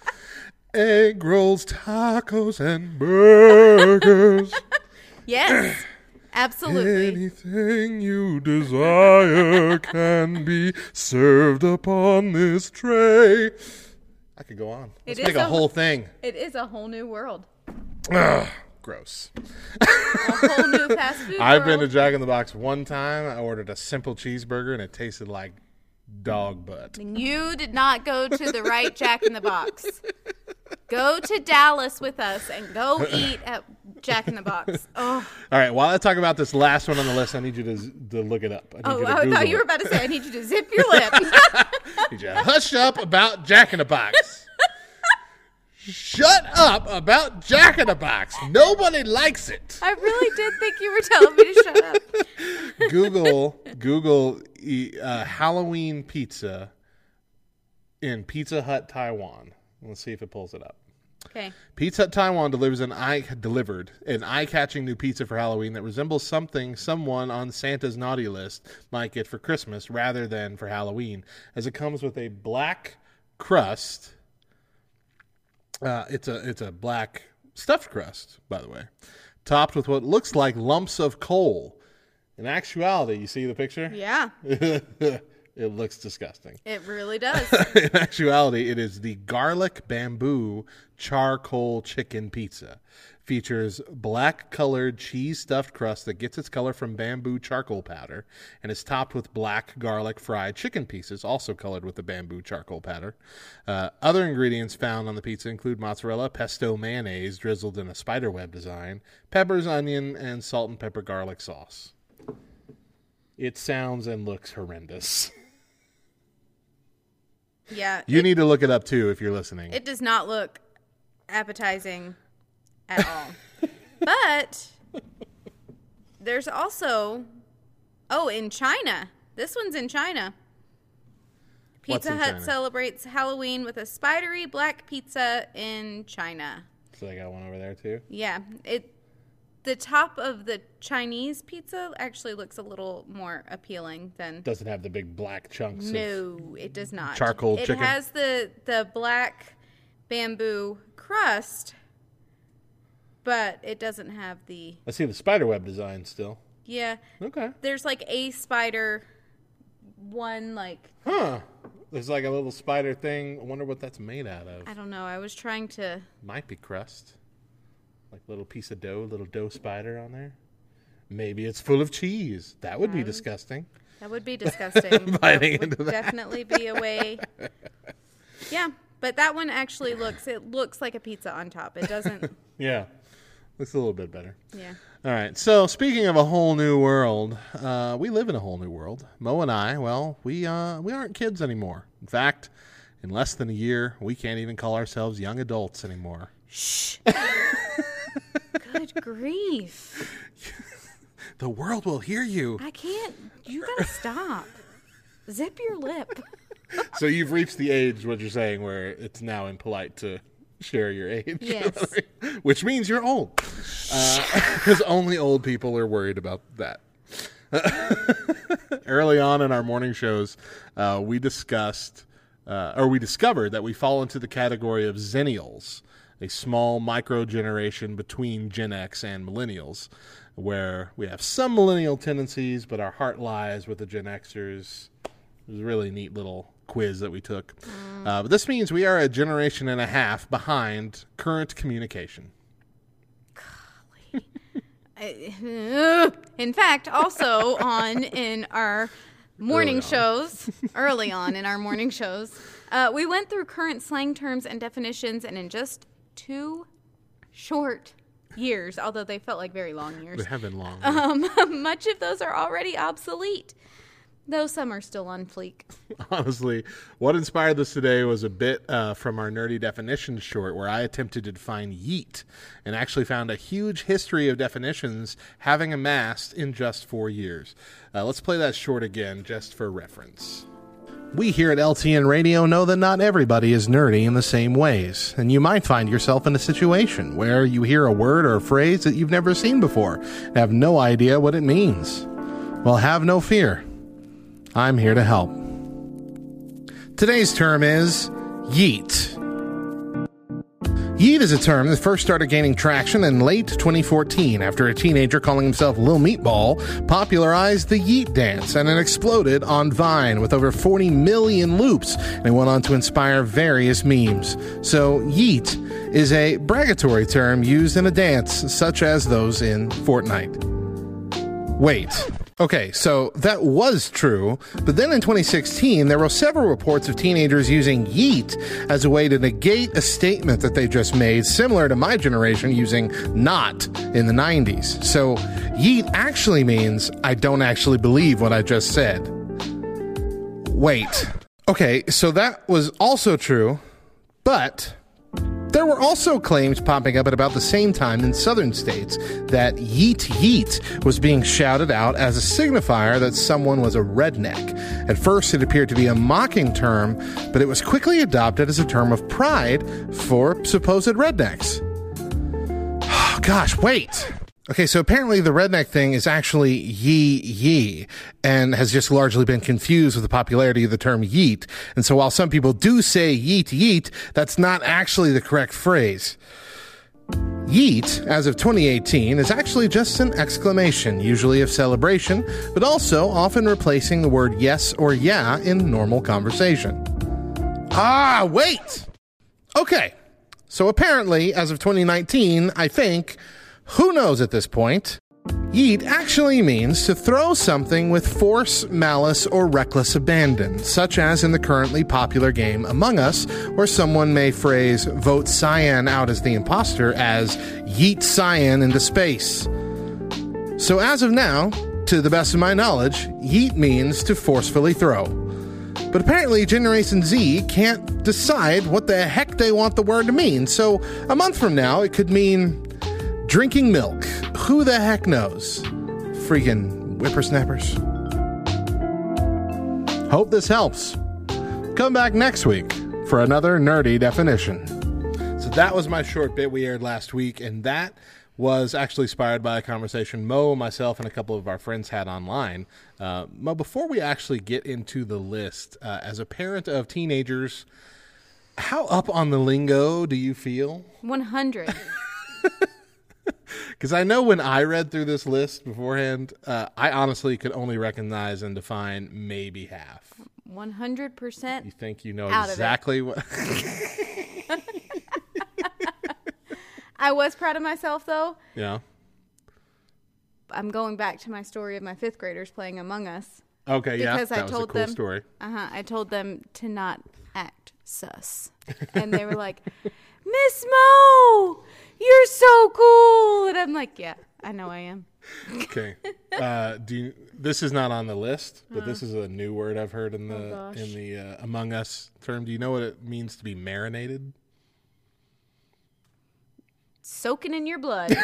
Egg rolls, tacos, and burgers. Yes. Absolutely. Anything you desire can be served upon this tray. I could go on. Let's It make is a, a- whole thing. It is a whole new world. Ugh, gross. A whole new fast food I've been to world. Jack in the Box one time. I ordered a simple cheeseburger, and it tasted like dog butt. You did not go to the right Jack in the Box. Go to Dallas with us and go eat at Jack in the Box. Oh, All right, while I talk about this last one on the list, I need you to, to look it up. I need oh you to I Google thought you were it. about to say, I need you to zip your lip. I need you to hush up about Jack in the Box. Shut up about Jack in the Box. Nobody likes it. I really did think you were telling me to shut up. Google Google uh, Halloween pizza in Pizza Hut, Taiwan. Let's see if it pulls it up. Okay. Pizza Hut Taiwan delivers an eye delivered an eye-catching new pizza for Halloween that resembles something someone on Santa's naughty list might get for Christmas rather than for Halloween, as it comes with a black crust Uh, it's a it's a black stuffed crust, by the way, topped with what looks like lumps of coal. In actuality, you see the picture? Yeah. It looks disgusting. It really does. In actuality, it is the garlic bamboo charcoal chicken pizza. Features black-colored cheese-stuffed crust that gets its color from bamboo charcoal powder and is topped with black garlic fried chicken pieces, also colored with the bamboo charcoal powder. Uh, other ingredients found on the pizza include mozzarella, pesto mayonnaise drizzled in a spiderweb design, peppers, onion, and salt and pepper garlic sauce. It sounds and looks horrendous. Yeah. You it, need to look it up, too, if you're listening. It does not look appetizing at all. But there's also, oh, in China. This one's in China. Pizza in Hut China? celebrates Halloween with a spidery black pizza in China. So they got one over there, too? Yeah. It the top of the Chinese pizza actually looks a little more appealing than... Doesn't have the big black chunks No, of it does not. charcoal it chicken. It has the, the black bamboo crust, but it doesn't have the... I see the spiderweb design still. Yeah. Okay. There's like a spider, one like... Huh. There's like a little spider thing. I wonder what that's made out of. I don't know. I was trying to... Might be crust. Like a little piece of dough, little dough spider on there. Maybe it's full of cheese. That would that be would, disgusting. That would be disgusting. Biting that into would that. definitely be a way... Yeah, but that one actually looks... It looks like a pizza on top. It doesn't... Yeah. Looks a little bit better. Yeah. All right. So speaking of a whole new world, uh, we live in a whole new world. Mo and I, well, we uh, we aren't kids anymore. In fact, in less than a year, we can't even call ourselves young adults anymore. Shh. Good grief. The world will hear you. I can't. You gotta stop. Zip your lip. So you've reached the age, what you're saying, where it's now impolite to share your age. Yes. Which means you're old. Because uh, only old people are worried about that. Early on in our morning shows, uh, we discussed, uh, or we discovered that we fall into the category of Zennials, a small micro-generation between Gen X and Millennials, where we have some millennial tendencies, but our heart lies with the Gen Xers. It was a really neat little quiz that we took. Mm. Uh, but this means we are a generation and a half behind current communication. Golly. I, in fact, also on in our morning shows, early on in our morning shows, uh, we went through current slang terms and definitions, and in just two short years, although they felt like very long years. They have been long. Um, much of those are already obsolete, though some are still on fleek. Honestly, what inspired this today was a bit uh, from our Nerdy Definitions short where I attempted to define yeet and actually found a huge history of definitions having amassed in just four years. Uh, let's play that short again just for reference. We here at L T N Radio know that not everybody is nerdy in the same ways, and you might find yourself in a situation where you hear a word or a phrase that you've never seen before and have no idea what it means. Well, have no fear. I'm here to help. Today's term is yeet. Yeet is a term that first started gaining traction in late twenty fourteen after a teenager calling himself Lil Meatball popularized the yeet dance, and it exploded on Vine with over forty million loops, and it went on to inspire various memes. So yeet is a bragatory term used in a dance such as those in Fortnite. Wait. Okay, so that was true, but then in twenty sixteen, there were several reports of teenagers using yeet as a way to negate a statement that they just made, similar to my generation using not in the nineties. So yeet actually means I don't actually believe what I just said. Wait. Okay, so that was also true, but there were also claims popping up at about the same time in southern states that yeet yeet was being shouted out as a signifier that someone was a redneck. At first, it appeared to be a mocking term, but it was quickly adopted as a term of pride for supposed rednecks. Gosh, wait. Okay, so apparently the redneck thing is actually yee yee and has just largely been confused with the popularity of the term yeet. And so while some people do say yeet yeet, that's not actually the correct phrase. Yeet, as of twenty eighteen, is actually just an exclamation, usually of celebration, but also often replacing the word yes or yeah in normal conversation. Ah, wait! Okay, so apparently, as of twenty nineteen, I think, who knows at this point, yeet actually means to throw something with force, malice, or reckless abandon, such as in the currently popular game Among Us, where someone may phrase vote Cyan out as the imposter as yeet Cyan into space. So as of now, to the best of my knowledge, yeet means to forcefully throw. But apparently Generation Z can't decide what the heck they want the word to mean, so a month from now it could mean drinking milk. Who the heck knows? Freaking whippersnappers. Hope this helps. Come back next week for another nerdy definition. So that was my short bit we aired last week, and that was actually inspired by a conversation Mo, myself, and a couple of our friends had online. Uh, Mo, before we actually get into the list, uh, as a parent of teenagers, how up on the lingo do you feel? one hundred. Because I know when I read through this list beforehand, uh, I honestly could only recognize and define maybe half. one hundred percent. You think you know out exactly what? I was proud of myself, though. Yeah. I'm going back to my story of my fifth graders playing Among Us. Okay, yeah, because that I was told a cool them, story. Uh-huh, I told them to not act sus. And they were like, Miss Mo, you're so cool. And I'm like, yeah, I know I am. Okay. Uh, do you, this is not on the list, but Uh. this is a new word I've heard in the Oh, gosh. in the uh, Among Us term. Do you know what it means to be marinated? Soaking in your blood.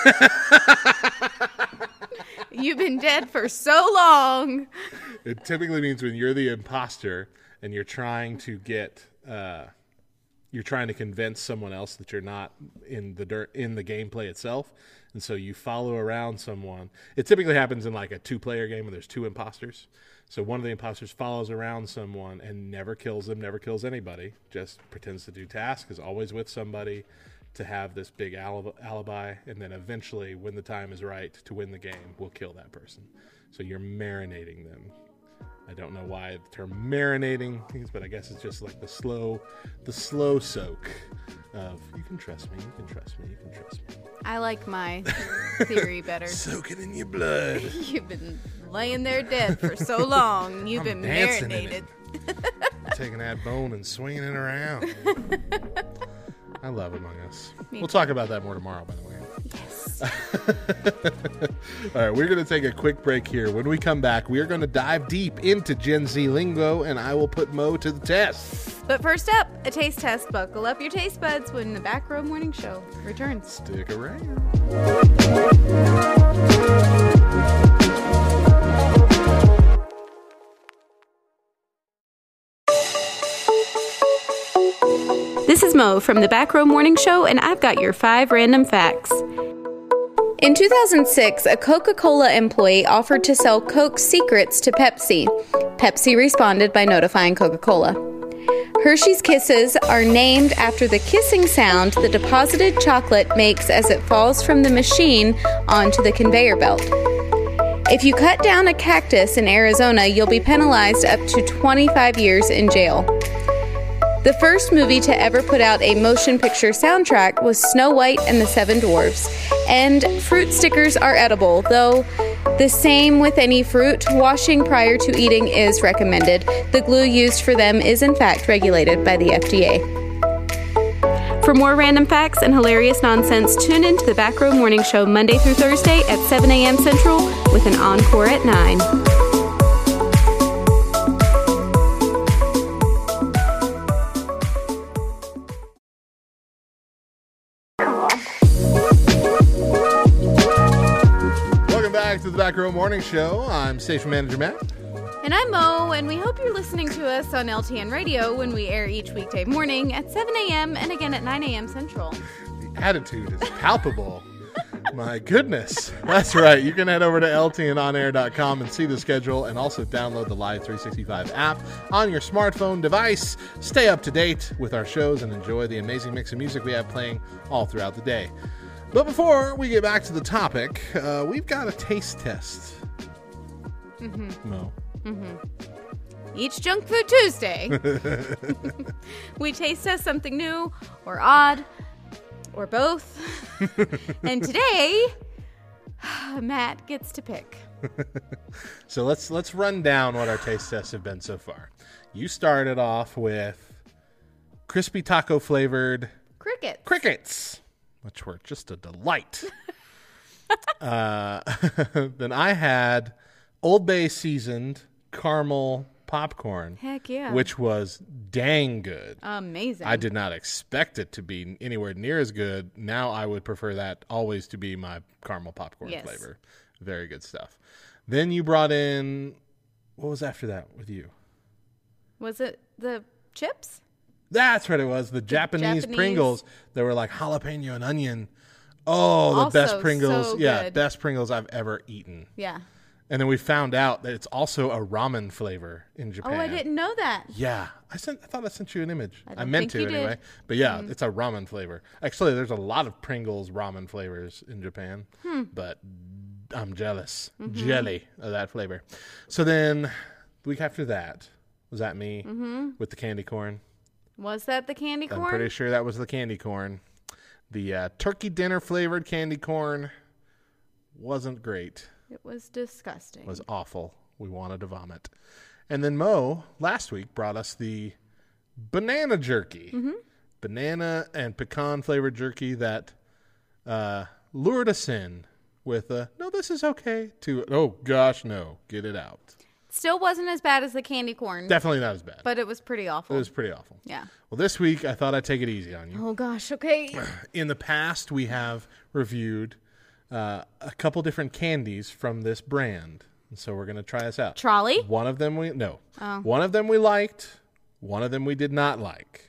You've been dead for so long. It typically means when you're the imposter and you're trying to get, uh, you're trying to convince someone else that you're not in the dirt in the gameplay itself, and so you follow around someone. It typically happens in like a two-player game where there's two imposters. So one of the imposters follows around someone and never kills them, never kills anybody, just pretends to do tasks, is always with somebody to have this big alibi, and then eventually, when the time is right to win the game, we'll kill that person. So you're marinating them. I don't know why the term marinating is, but I guess it's just like the slow, the slow soak of you can trust me, you can trust me, you can trust me. I like my theory better. Soak it in your blood. You've been laying there dead for so long. You've I'm been dancing in marinated. Taking that bone and swinging it around. I love Among Us. Me We'll too. talk about that more tomorrow, by the way. Yes. All right, we're going to take a quick break here. When we come back, we are going to dive deep into Gen Z lingo, and I will put Mo to the test. But first up, a taste test. Buckle up your taste buds when the Back Row Morning Show returns. Stick around. This is Mo from the Back Row Morning Show, and I've got your five random facts. In two thousand six, a Coca-Cola employee offered to sell Coke Secrets to Pepsi. Pepsi responded by notifying Coca-Cola. Hershey's Kisses are named after the kissing sound the deposited chocolate makes as it falls from the machine onto the conveyor belt. If you cut down a cactus in Arizona, you'll be penalized up to twenty-five years in jail. The first movie to ever put out a motion picture soundtrack was Snow White and the Seven Dwarfs. And fruit stickers are edible, though the same with any fruit. Washing prior to eating is recommended. The glue used for them is in fact regulated by the F D A. For more random facts and hilarious nonsense, tune in to the Back Row Morning Show Monday through Thursday at seven a.m. Central with an encore at nine. To the Back Row Morning Show. I'm Station Manager Matt. And I'm Mo, and we hope you're listening to us on L T N Radio when we air each weekday morning at seven a.m. and again at nine a.m. Central. The attitude is palpable. My goodness. That's right. You can head over to L T N on air dot com and see the schedule and also download the Live three sixty-five app on your smartphone device. Stay up to date with our shows and enjoy the amazing mix of music we have playing all throughout the day. But before we get back to the topic, uh, we've got a taste test. Mm-hmm. No. Mm-hmm. Each Junk Food Tuesday, we taste test something new or odd or both. And today, Matt gets to pick. So let's let's run down what our taste tests have been so far. You started off with crispy taco flavored Crickets. Crickets, which were just a delight. uh, then I had Old Bay seasoned caramel popcorn. Heck yeah. Which was dang good. Amazing. I did not expect it to be anywhere near as good. Now I would prefer that always to be my caramel popcorn yes. flavor. Very good stuff. Then you brought in, what was after that with you? Was it the chips? That's what it was. The, the Japanese, Japanese Pringles that were like jalapeno and onion. Oh, the also best Pringles. So yeah, good. best Pringles I've ever eaten. Yeah. And then we found out that it's also a ramen flavor in Japan. Oh, I didn't know that. Yeah. I sent. I thought I sent you an image. I, I, don't meant think to you anyway. did. But yeah, Mm. it's a ramen flavor. Actually, there's a lot of Pringles ramen flavors in Japan. Hmm. But I'm jealous. Mhm. Jelly of that flavor. So then the week after that, was that me Mm-hmm. with the candy corn? Was that the candy corn? I'm pretty sure that was the candy corn. The uh, turkey dinner flavored candy corn wasn't great. It was disgusting. It was awful. We wanted to vomit. And then Mo, last week, brought us the banana jerky. Mm-hmm. Banana and pecan flavored jerky that uh, lured us in with a, no, this is okay, to, oh gosh, no, get it out. Still wasn't as bad as the candy corn. Definitely not as bad. But it was pretty awful. It was pretty awful. Yeah. Well, this week, I thought I'd take it easy on you. Oh, gosh. Okay. In the past, we have reviewed uh, a couple different candies from this brand. And so we're going to try this out. Trolley? One of them we, no. Oh. One of them we liked. One of them we did not like.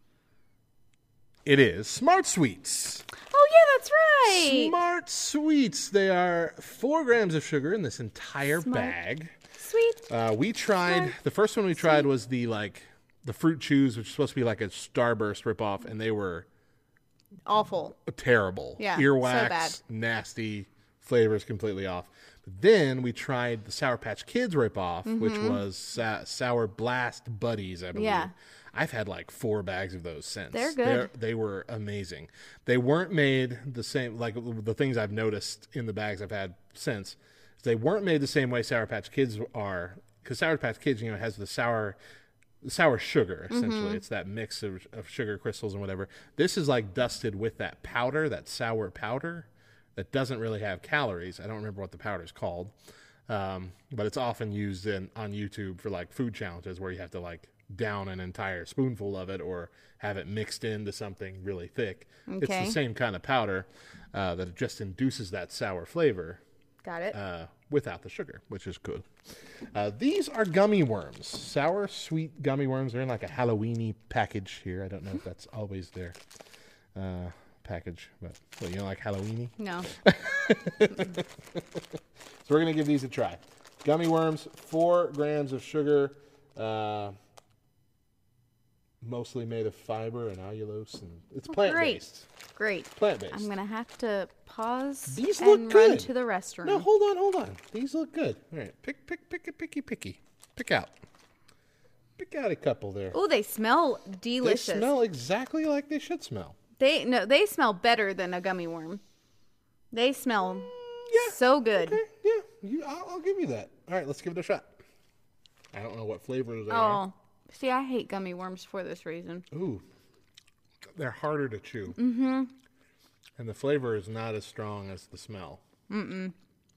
It is Smart Sweets. Oh, yeah, that's right. Smart Sweets. They are four grams of sugar in this entire Smart. bag. Sweet. Uh, we tried, Smart. the first one we tried was the, like, the Fruit Chews, which is supposed to be like a Starburst ripoff, and they were awful. Terrible. Yeah, Earwax, so bad. nasty, flavors completely off. But then we tried the Sour Patch Kids ripoff, mm-hmm. which was sa- Sour Blast Buddies, I believe. Yeah. I've had like four bags of those since. They're good. They're, they were amazing. They weren't made the same, like the things I've noticed in the bags I've had since, they weren't made the same way Sour Patch Kids are, because Sour Patch Kids, you know, has the sour sour sugar, essentially. Mm-hmm. It's that mix of, of sugar crystals and whatever. This is like dusted with that powder, that sour powder, that doesn't really have calories. I don't remember what the powder is called, um, but it's often used in on YouTube for like food challenges where you have to like down an entire spoonful of it or have it mixed into something really thick. Okay. It's the same kind of powder uh, that just induces that sour flavor. Got it. Uh, without the sugar, which is good. Uh, these are gummy worms. Sour, sweet gummy worms. They're in like a Halloween-y package here. I don't know if that's always their uh, package, but well, you know, like Halloween-y? No. So we're going to give these a try. Gummy worms, four grams of sugar, uh, mostly made of fiber and allulose, and it's Oh, plant-based. Great. Plant-based. I'm going to have to pause These and look run good. to the restroom. No, hold on, hold on. These look good. All right, pick, pick, pick, pick, picky, picky. Pick out. Pick out a couple there. Oh, they smell delicious. They smell exactly like they should smell. They no, they smell better than a gummy worm. They smell yeah, so good. Okay, yeah, you, I'll, I'll give you that. All right, let's give it a shot. I don't know what flavors they oh, are. see, I hate gummy worms for this reason. Ooh, they're harder to chew. Mm-hmm. And the flavor is not as strong as the smell. Mm-mm.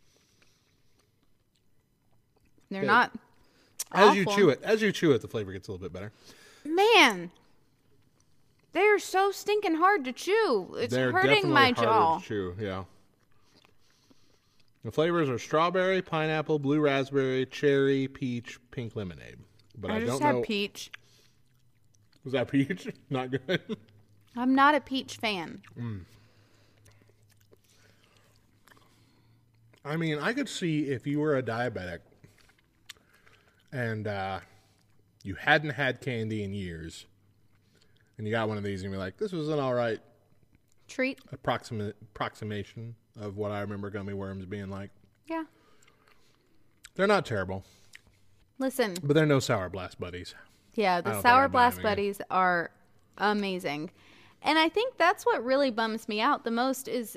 They're Okay. not As awful. you chew it, as you chew it, the flavor gets a little bit better. Man, they're so stinking hard to chew. It's They're hurting definitely my harder jaw. to chew, yeah. The flavors are strawberry, pineapple, blue raspberry, cherry, peach, pink lemonade. But I, I just don't had know. peach. Was that peach? Not good. I'm not a peach fan. Mm. I mean, I could see if you were a diabetic and uh, you hadn't had candy in years, and you got one of these, and you're like, this was an all right treat approximate approximation of what I remember gummy worms being like. Yeah. They're not terrible. Listen. But they're no Sour Blast Buddies. Yeah, the Sour Blast Buddies are amazing. And I think that's what really bums me out the most is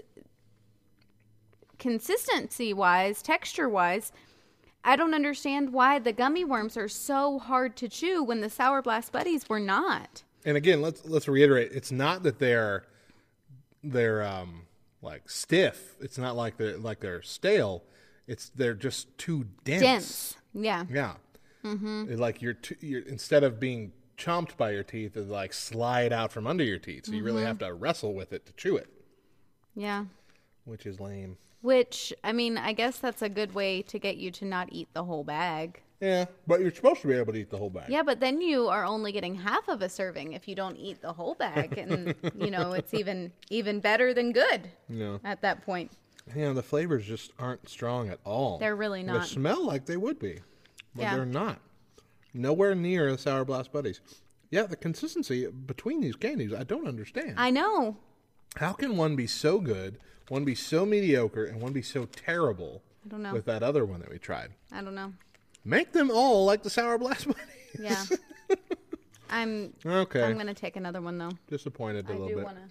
consistency-wise, texture-wise, I don't understand why the gummy worms are so hard to chew when the Sour Blast Buddies were not. And again, let's let's reiterate, it's not that they're they're um like stiff. It's not like they're like they're stale. It's they're just too dense. Dense. Yeah. Yeah. Mm-hmm. It's like you're, t- you're instead of being chomped by your teeth, it like slide out from under your teeth. So you really Mhm. have to wrestle with it to chew it. Yeah. Which is lame. Which, I mean, I guess that's a good way to get you to not eat the whole bag. Yeah, but you're supposed to be able to eat the whole bag. Yeah, but then you are only getting half of a serving if you don't eat the whole bag. And, you know, it's even even better than good No. at that point. Yeah, the flavors just aren't strong at all. They're really They not. smell like they would be, but Yeah. they're not. Nowhere near the Sour Blast Buddies. Yeah, the consistency between these candies, I don't understand. I know. How can one be so good, one be so mediocre, and one be so terrible I don't know. with that other one that we tried? I don't know. Make them all like the Sour Blast Buddies. Yeah. I'm Okay. I'm going to take another one, though. Disappointed a I little do bit. want to.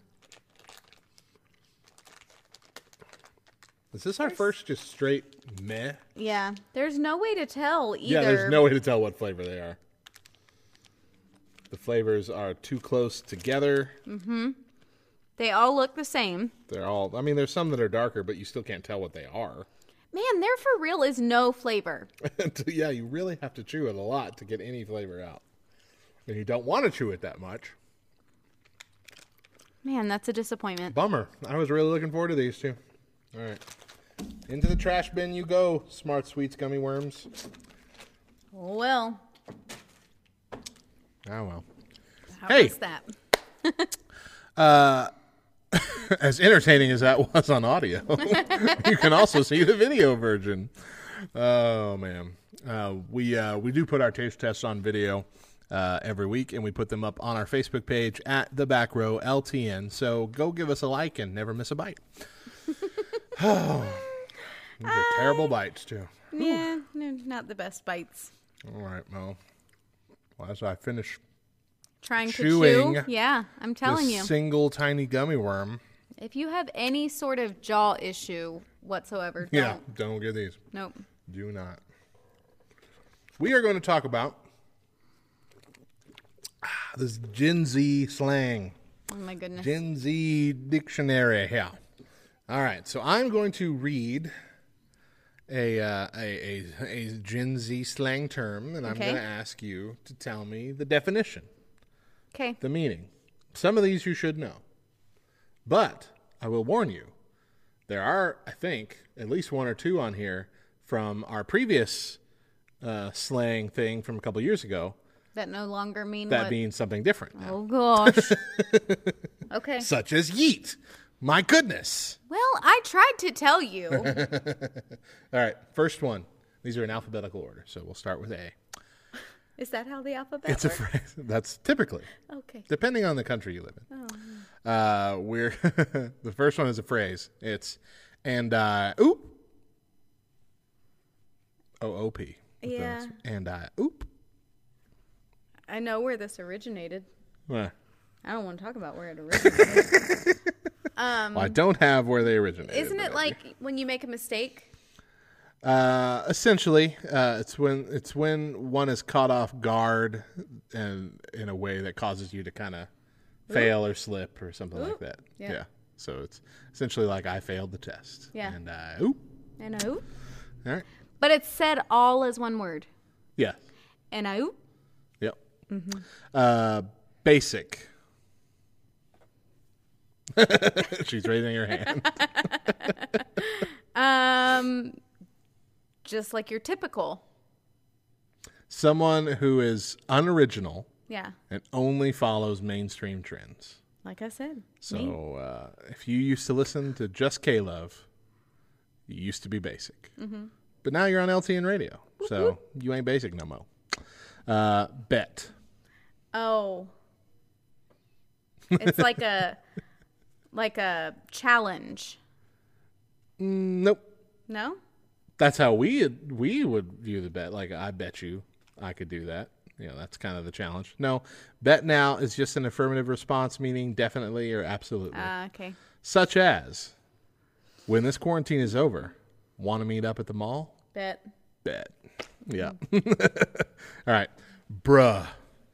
Is this our first just straight meh? Yeah. There's no way to tell either. Yeah, there's no way to tell what flavor they are. The flavors are too close together. Mm-hmm. They all look the same. They're all, I mean, there's some that are darker, but you still can't tell what they are. Man, there for real is no flavor. Yeah, you really have to chew it a lot to get any flavor out. And you don't want to chew it that much. Man, that's a disappointment. Bummer. I was really looking forward to these two. All right. Into the trash bin you go, Smart Sweets gummy worms. Well. Oh, well. How Hey. was that? Uh, as entertaining as that was on audio, you can also see the video version. Oh, man. Uh, we uh, we do put our taste tests on video uh, every week, and we put them up on our Facebook page at The Back Row L T N. So go give us a like and never miss a bite. Oh, these are terrible bites, too. Yeah, no, not the best bites. All right, well, well as I finish Trying chewing to chew? Yeah, I'm telling this you. single tiny gummy worm. If you have any sort of jaw issue whatsoever, don't. Yeah, don't get these. Nope. Do not. We are going to talk about ah, this Gen Z slang. Oh, my goodness. Gen Z dictionary. Yeah. All right. So I'm going to read a uh, a, a, a Gen Z slang term, and I'm Okay. going to ask you to tell me the definition. Okay. The meaning. Some of these you should know. But I will warn you, there are, I think, at least one or two on here from our previous uh, slang thing from a couple years ago. That no longer mean That what? means something different now. Oh, gosh. Okay. Such as yeet. My goodness. Well, I tried to tell you. All right, first one. These are in alphabetical order, so we'll start with A. Is that how the alphabet It's a works? phrase. That's typically. Okay. Depending on the country you live in. Oh. Uh, we're the first one is a phrase. It's and I oop. O O P. Yeah. And I oop. I know where this originated. Well, I don't want to talk about where it originated. um, well, I don't have where they originated. Isn't it but- like when you make a mistake? Uh, essentially, uh, it's when it's when one is caught off guard and in a way that causes you to kind of fail or slip or something like Oop. that. Yeah. So it's essentially like I failed the test. Yeah. And I oop. And I oop. All right. But it's said all as one word. Yeah. And I oop. Yep. Mm-hmm. Uh, basic. She's raising her hand. Um, just like your typical. Someone who is unoriginal. Yeah. And only follows mainstream trends. Like I said. me. So uh, if you used to listen to just K-Love, You used to be basic. Mm-hmm. But now you're on L T N radio. So you ain't basic no more. Uh, bet. Oh. It's like a like a challenge. Mm, nope. No? That's how we we would view the bet. Like, I bet you I could do that. You know, that's kind of the challenge. No, bet now is just an affirmative response, meaning definitely or absolutely. Ah, uh, okay. Such as, when this quarantine is over, want to meet up at the mall? Bet. Bet. Yeah. All right. Bruh.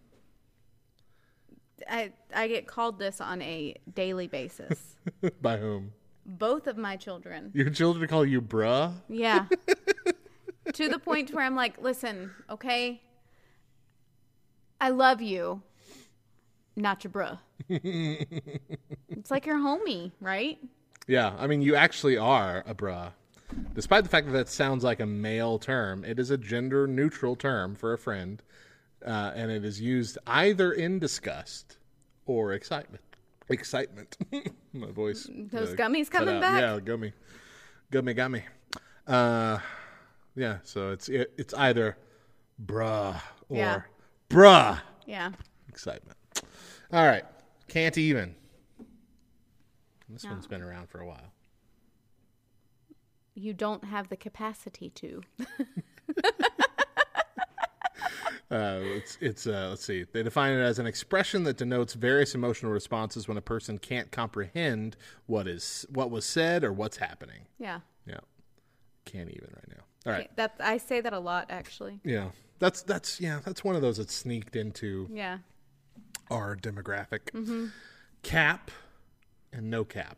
I I get called this on a daily basis. By whom? Both of my children. Your children call you bruh? Yeah. To the point where I'm like, listen, okay, I love you, not your bruh. It's like your homie, right? Yeah, I mean, you actually are a bruh. Despite the fact that that sounds like a male term, it is a gender-neutral term for a friend, uh, and it is used either in disgust or excitement. Excitement. My voice. Those uh, gummies coming out. back? Yeah, gummy. Gummy, gummy. Uh, yeah, so it's it, it's either bruh or yeah. bruh. Yeah. Excitement. All right. Can't even. This no. one's been around for a while. You don't have the capacity to. Uh, it's it's uh, let's see. They define it as an expression that denotes various emotional responses when a person can't comprehend what is what was said or what's happening. Yeah. Yeah. Can't even right now. All right. Okay, that I say that a lot, actually. Yeah. That's that's yeah. That's one of those that sneaked into yeah our demographic. Mm-hmm. Cap and no cap.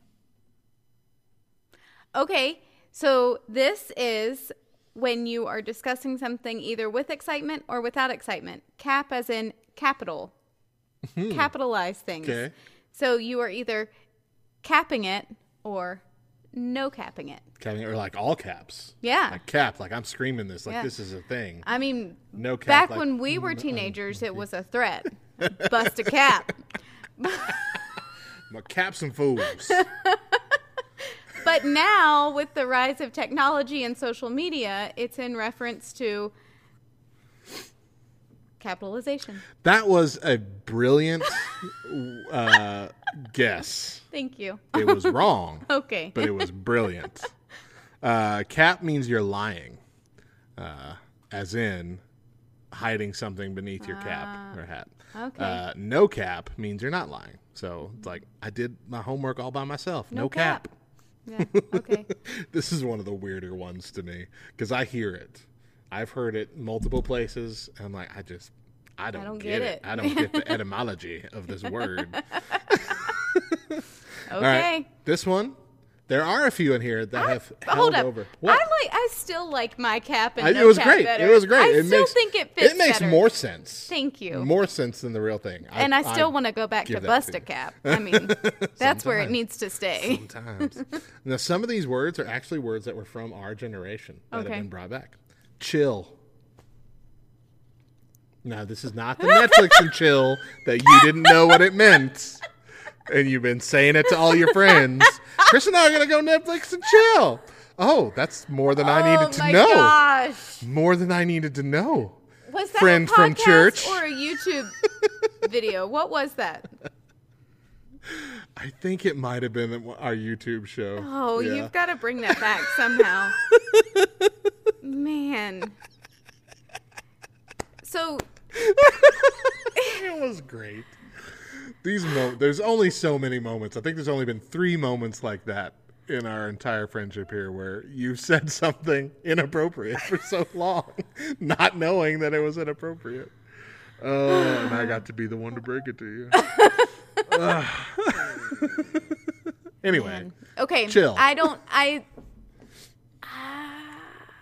Okay, so this is when you are discussing something either with excitement or without excitement. Cap as in capital. Capitalize things. Okay. So you are either capping it or no capping it. Capping or like all caps. Yeah. Like cap, like I'm screaming this, like yeah. this is a thing. I mean, no cap, back like, when we were teenagers, it was a threat. Bust a cap. My caps and fools. But now, with the rise of technology and social media, it's in reference to capitalization. That was a brilliant uh, guess. Thank you. It was wrong. Okay. But it was brilliant. Uh, cap means you're lying, uh, as in hiding something beneath your cap uh, or hat. Okay. Uh, no cap means you're not lying. So it's like, I did my homework all by myself. No, no cap. cap. Yeah, okay. This is one of the weirder ones to me because I hear it. I've heard it multiple places. And I'm like, I just, I don't, I don't get, get it. it. I don't get the etymology of this word. Okay. All right. This one, there are a few in here that I, have hold held up. over. What? I like. I still like my cap and I, no it was cap great. better. It was great. I it still makes, think it fits It makes better. more sense. Thank you. More sense than the real thing. And I, I still want to go back to bust to a cap. I mean, that's where it needs to stay. Sometimes. Now, some of these words are actually words that were from our generation that okay. have been brought back. Chill. Now, this is not the Netflix and chill that you didn't know what it meant. And you've been saying it to all your friends. Chris and I are going to go Netflix and chill. Oh, that's more than oh I needed to my know. Gosh. More than I needed to know. Was that Friend a from podcast church or a YouTube video? What was that? I think it might have been our YouTube show. Oh, yeah. You've got to bring that back somehow. Man. So. It was great. These mo- There's only so many moments. I think there's only been three moments like that in our entire friendship here where you said something inappropriate for so long, not knowing that it was inappropriate. Oh, and I got to be the one to break it to you. uh. Anyway. Man. Okay. Chill. I don't, I, uh,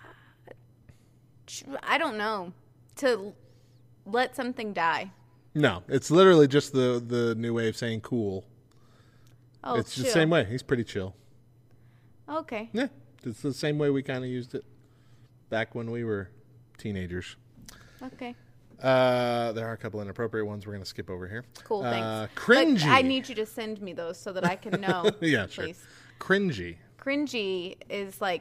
I don't know. To let something die. No, it's literally just the, the new way of saying cool. Oh, it's chill. the same way. He's pretty chill. Okay. Yeah, it's the same way we kind of used it back when we were teenagers. Okay. Uh, there are a couple inappropriate ones we're going to skip over here. Cool, thanks. Uh, cringy. But I need you to send me those so that I can know. Yeah, sure. Please. Cringy. cringy is like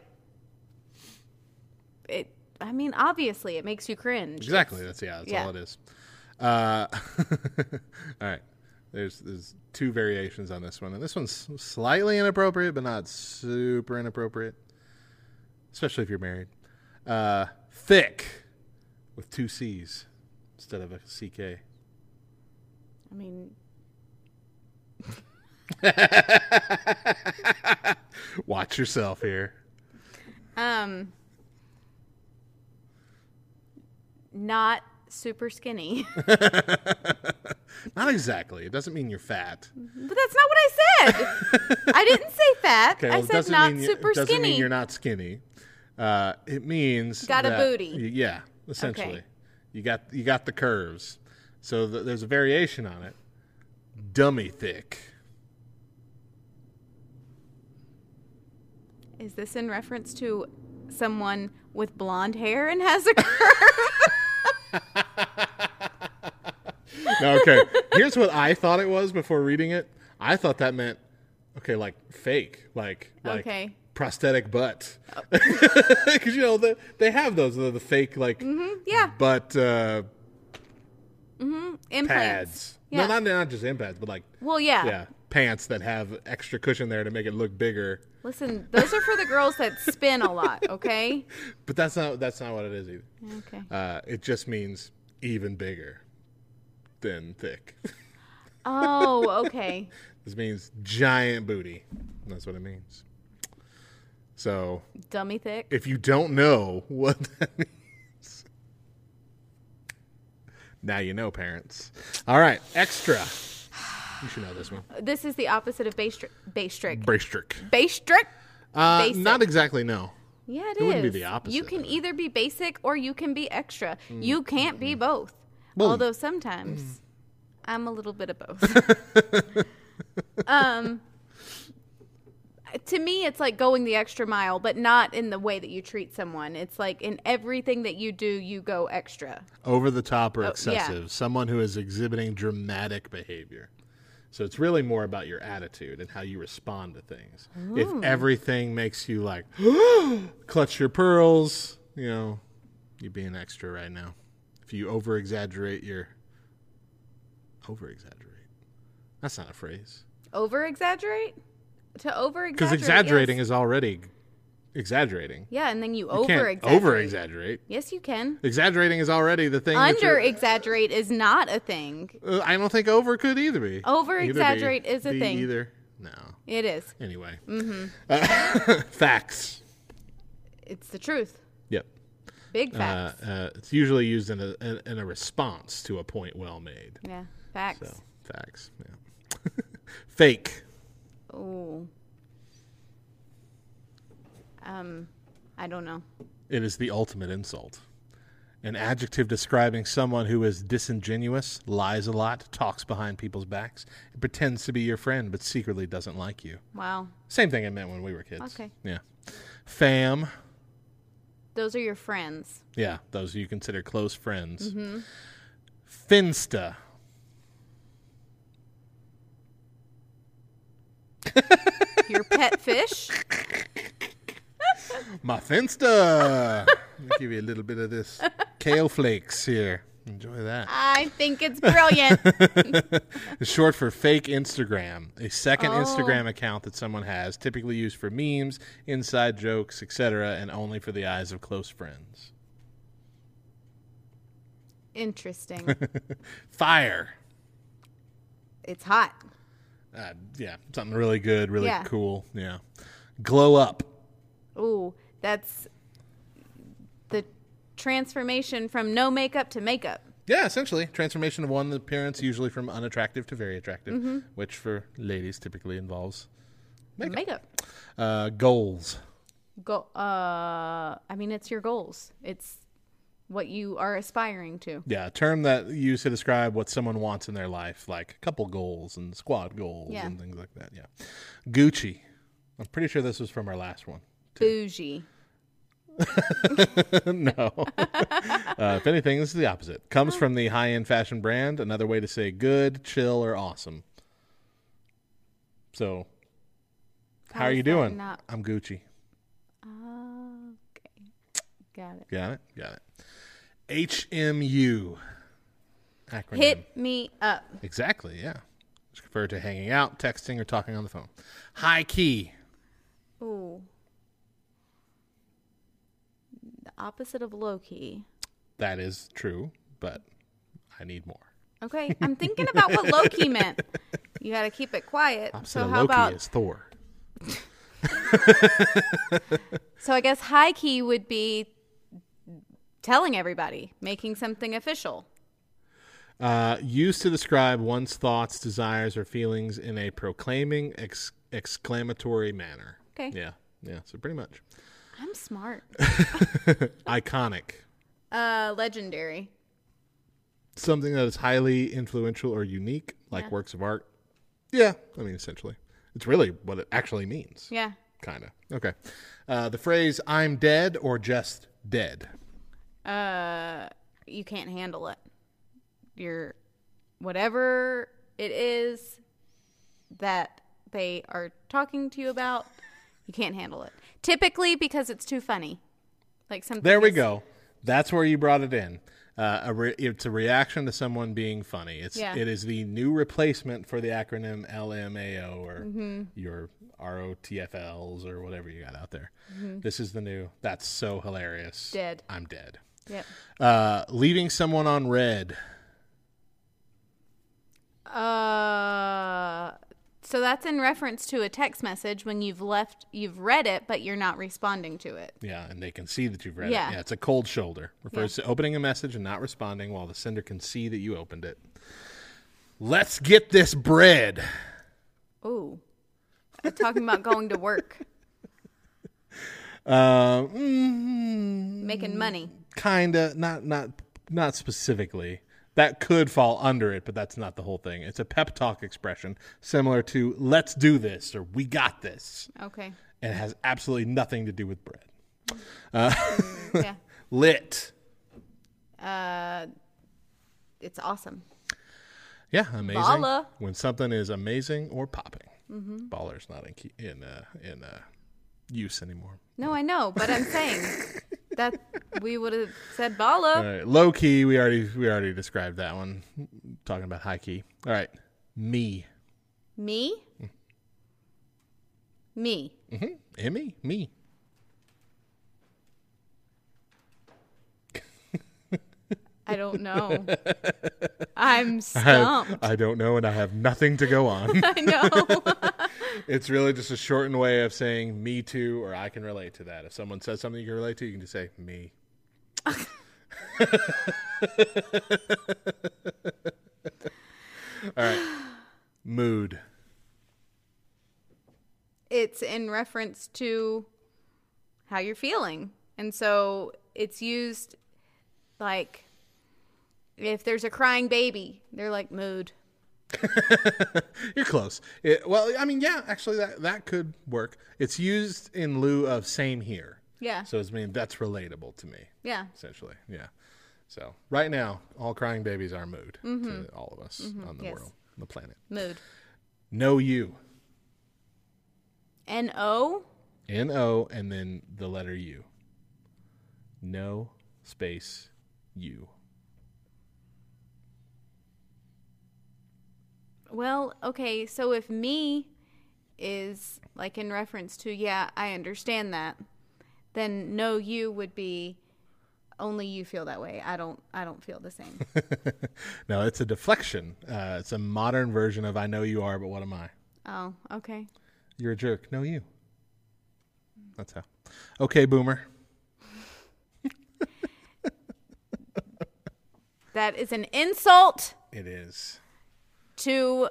it. I mean, obviously, it makes you cringe. Exactly. That's yeah. That's yeah. all it is. Uh, all right. There's there's two variations on this one, and this one's slightly inappropriate, but not super inappropriate, especially if you're married. Uh, thick with two C's instead of a C K. I mean, watch yourself here. Um, not super skinny. Not exactly. It doesn't mean you're fat. But that's not what I said. I didn't say fat. Okay, well, I it said doesn't not mean you- super it doesn't skinny. mean you're not skinny. Uh, it means Got a that- booty. y- Yeah, essentially. Okay. You got you got the curves. So th- there's a variation on it. Dummy thick. Is this in reference to someone with blonde hair and has a curve? No, okay. Here's what I thought it was before reading it. I thought that meant okay, like fake, like like Okay. prosthetic butt. Because you know the, they have those the, the fake like Mm-hmm. Yeah. butt uh, Mm-hmm. Implants. pads. Yeah. No, not not just implants, but like Well, yeah. yeah, pants that have extra cushion there to make it look bigger. Listen, those are for the girls that spin a lot, okay? But that's not that's not what it is either. Okay. Uh, it just means even bigger than thick. Oh, okay. This means giant booty. That's what it means. So, Dummy thick. if you don't know what that means, now you know, parents. All right, extra. You should know this one. This is the opposite of base strict. Brace trick. Base strict? Uh, Basic. not exactly, no. Yeah, it, It is. wouldn't be the opposite, You can either be basic or you can be extra. Mm. You can't be both. Well- Although sometimes I'm a little bit of both. um, to me, it's like going the extra mile, but not in the way that you treat someone. It's like in everything that you do, you go extra. Over the top or Oh, yeah. excessive. Someone who is exhibiting dramatic behavior. So it's really more about your attitude and how you respond to things. If Ooh. everything makes you like, clutch your pearls, you know, you're being extra right now. If you over-exaggerate your... Over-exaggerate. That's not a phrase. Over exaggerate? To over exaggerate. Because exaggerating is already exaggerating. Yeah, and then you, You over can't exaggerate. over-exaggerate. Yes, you can. Exaggerating is already the thing. that Under you're- exaggerate is not a thing. Uh, I don't think over could either be. Over Either be- exaggerate is a be thing. Either. No. It is. Anyway. Mm-hmm. Uh, facts. It's the truth. Yep. Big Uh, facts. uh, it's usually used in a in, in a response to a point well made. Yeah, facts. So facts. Yeah. Fake. Ooh. Um, I don't know. It is the ultimate insult. An adjective describing someone who is disingenuous, lies a lot, talks behind people's backs, and pretends to be your friend but secretly doesn't like you. Wow. Same thing I meant when we were kids. Okay. Yeah. Fam. Those are your friends. Yeah, those you consider close friends. Mm-hmm. Finsta. Your pet fish. My Finsta. Let me give you a little bit of this kale flakes here. Enjoy that. I think it's brilliant. It's short for fake Instagram, a second Oh. Instagram account that someone has, typically used for memes, inside jokes, et cetera, and only for the eyes of close friends. Interesting. Fire. It's hot. Uh, yeah, something really good, really Yeah. cool. Yeah. Glow up. Ooh, that's the transformation from no makeup to makeup. Yeah, essentially. Transformation of one appearance, usually from unattractive to very attractive, Mhm. which for ladies typically involves makeup. Makeup. Uh, goals. Go. Uh, I mean, it's your goals. It's what you are aspiring to. Yeah, a term that used to describe what someone wants in their life, like couple goals and squad goals Yeah. and things like that. Yeah. Gucci. I'm pretty sure this was from our last one. Bougie. No. uh, if anything, this is the opposite. Comes from the high-end fashion brand. Another way to say good, chill, or awesome. So, How are you is that doing? not- I'm Gucci. Okay. Got it. Got it? Got it. H M U. Acronym. Hit me up. Exactly, yeah. It's referred to hanging out, texting, or talking on the phone. High key. Ooh. The opposite of low key. That is true, but I need more. Okay, I'm thinking about what low key meant. You got to keep it quiet. Opposite so of how Loki about is Thor. So I guess high key would be telling everybody, making something official. Uh, used to describe one's thoughts, desires, or feelings in a proclaiming, ex- exclamatory manner. Okay. Yeah, yeah. So pretty much. I'm smart. Iconic. Uh, legendary. Something that is highly influential or unique, like Yeah. works of art. Yeah, I mean, essentially. It's really what it actually means. Yeah. Kind of. Okay. Uh, the phrase, I'm dead or just dead. Uh, you can't handle it. You're, whatever it is that they are talking to you about, you can't handle it. Typically because it's too funny. Like something. There we is- go. That's where you brought it in. Uh, a re- it's a reaction to someone being funny. It's Yeah. it is the new replacement for the acronym L M A O or Mhm. your R O T F Ls or whatever you got out there. Mhm. This is the new. That's so hilarious. Dead. I'm dead. Yep. Uh, leaving someone on red. Uh, so that's in reference to a text message when you've left, you've read it, but you're not responding to it. Yeah, and they can see that you've read Yeah. it. Yeah, it's a cold shoulder. Refers Yeah. to opening a message and not responding while the sender can see that you opened it. Let's get this bread. Ooh. Talking about going to work. Uh, mm, Making money. Kinda, not not not specifically. That could fall under it, but that's not the whole thing. It's a pep talk expression similar to "Let's do this" or "We got this." Okay. And it has absolutely nothing to do with bread. Uh, Yeah. Lit. Uh, it's awesome. Yeah, amazing. Balla. When something is amazing or popping. Mhm. Baller's not in key, in uh, in uh, use anymore. No, I know, but I'm saying that we would have said balla. All right. Low key, we already we already described that one. Talking about high key. All right. Me. Me? Me. Mm-hmm. Emmy? Me. I don't know. I'm stumped. I, I don't know, and I have nothing to go on. I know. It's really just a shortened way of saying me too, or I can relate to that. If someone says something you can relate to, you can just say me. All right. Mood. It's in reference to how you're feeling. And so it's used like if there's a crying baby, they're like mood. You're close. It, well, I mean, yeah, actually, that, that could work. It's used in lieu of same here. Yeah. So, it's, I mean, that's relatable to me. Yeah. Essentially, yeah. So, right now, all crying babies are mood Mm-hmm. to all of us Mm-hmm. on the Yes. world, on the planet. Mood. Know you. N O? N O and then the letter U. No space U. Well, okay, so if me is like in reference to, yeah, I understand that, then no you would be only you feel that way. I don't I don't feel the same. No, it's a deflection. Uh, it's a modern version of I know you are, but what am I? Oh, okay. You're a jerk. No, you. That's how. Okay, boomer. That is an insult It is. to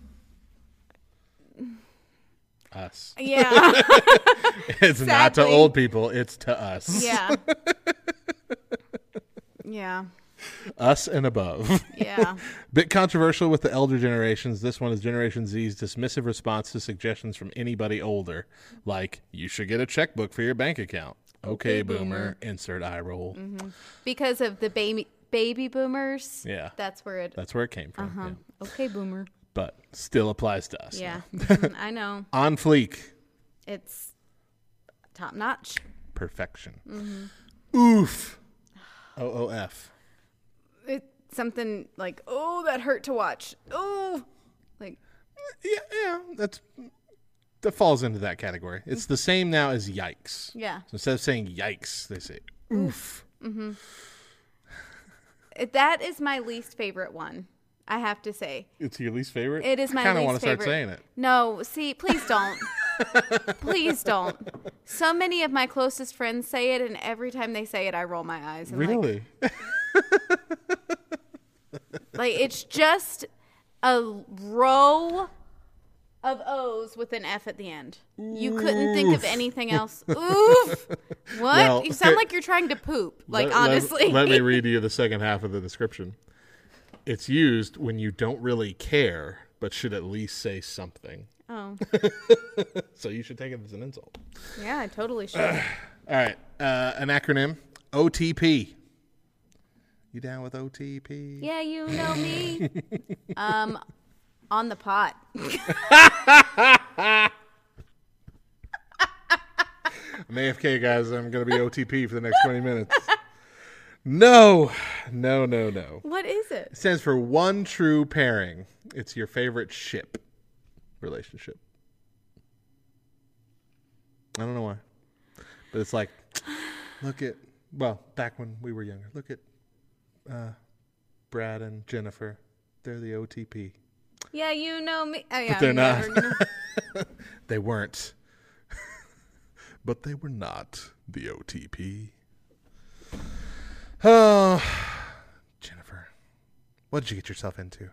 Us. Yeah. It's not to Sadly. old people. It's to us. Yeah. Yeah. Us and above. Yeah. Bit controversial with the elder generations. This one is Generation Z's dismissive response to suggestions from anybody older, like, you should get a checkbook for your bank account. Okay, Okay, boomer. boomer. Insert eye roll. Mm-hmm. Because of the baby baby boomers. Yeah. That's where it That's where it came from. Uh-huh. Yeah. Okay, boomer. But still applies to us. Yeah. now. Mhm, I know. On fleek. It's top notch. Perfection. Mm-hmm. Oof. O O F. It's something like, oh, that hurt to watch. Oh, like. Yeah, yeah. That's that falls into that category. It's the same now as yikes. Yeah. So instead of saying yikes, they say oof. Mm-hmm. That is my least favorite one, I have to say. It's your least favorite? It is my I kind of least want to start favorite. saying it. No, see, please don't. Please don't. So many of my closest friends say it, and every time they say it, I roll my eyes. I'm really? Like, like, it's just a row of O's with an F at the end. You couldn't think of anything else. Oof. What? Well, you sound like you're trying to poop. Like, let, honestly. Let, let me read you the second half of the description. It's used when you don't really care, but should at least say something. Oh. So you should take it as an insult. Yeah, I totally should. All right. Uh, an acronym. O T P. You down with O T P? Yeah, you know me. um, on the pot. I'm A F K, guys. I'm going to be O T P for the next twenty minutes. No. No, no, no. What is it? It stands for one true pairing. It's your favorite ship relationship. I don't know why. But it's like, look at, well, back when we were younger, look at uh, Brad and Jennifer. They're the O T P. Yeah, you know me. Oh, yeah, But they're I'm not. never gonna... They weren't. But they were not the O T P. Oh, Jennifer, what did you get yourself into?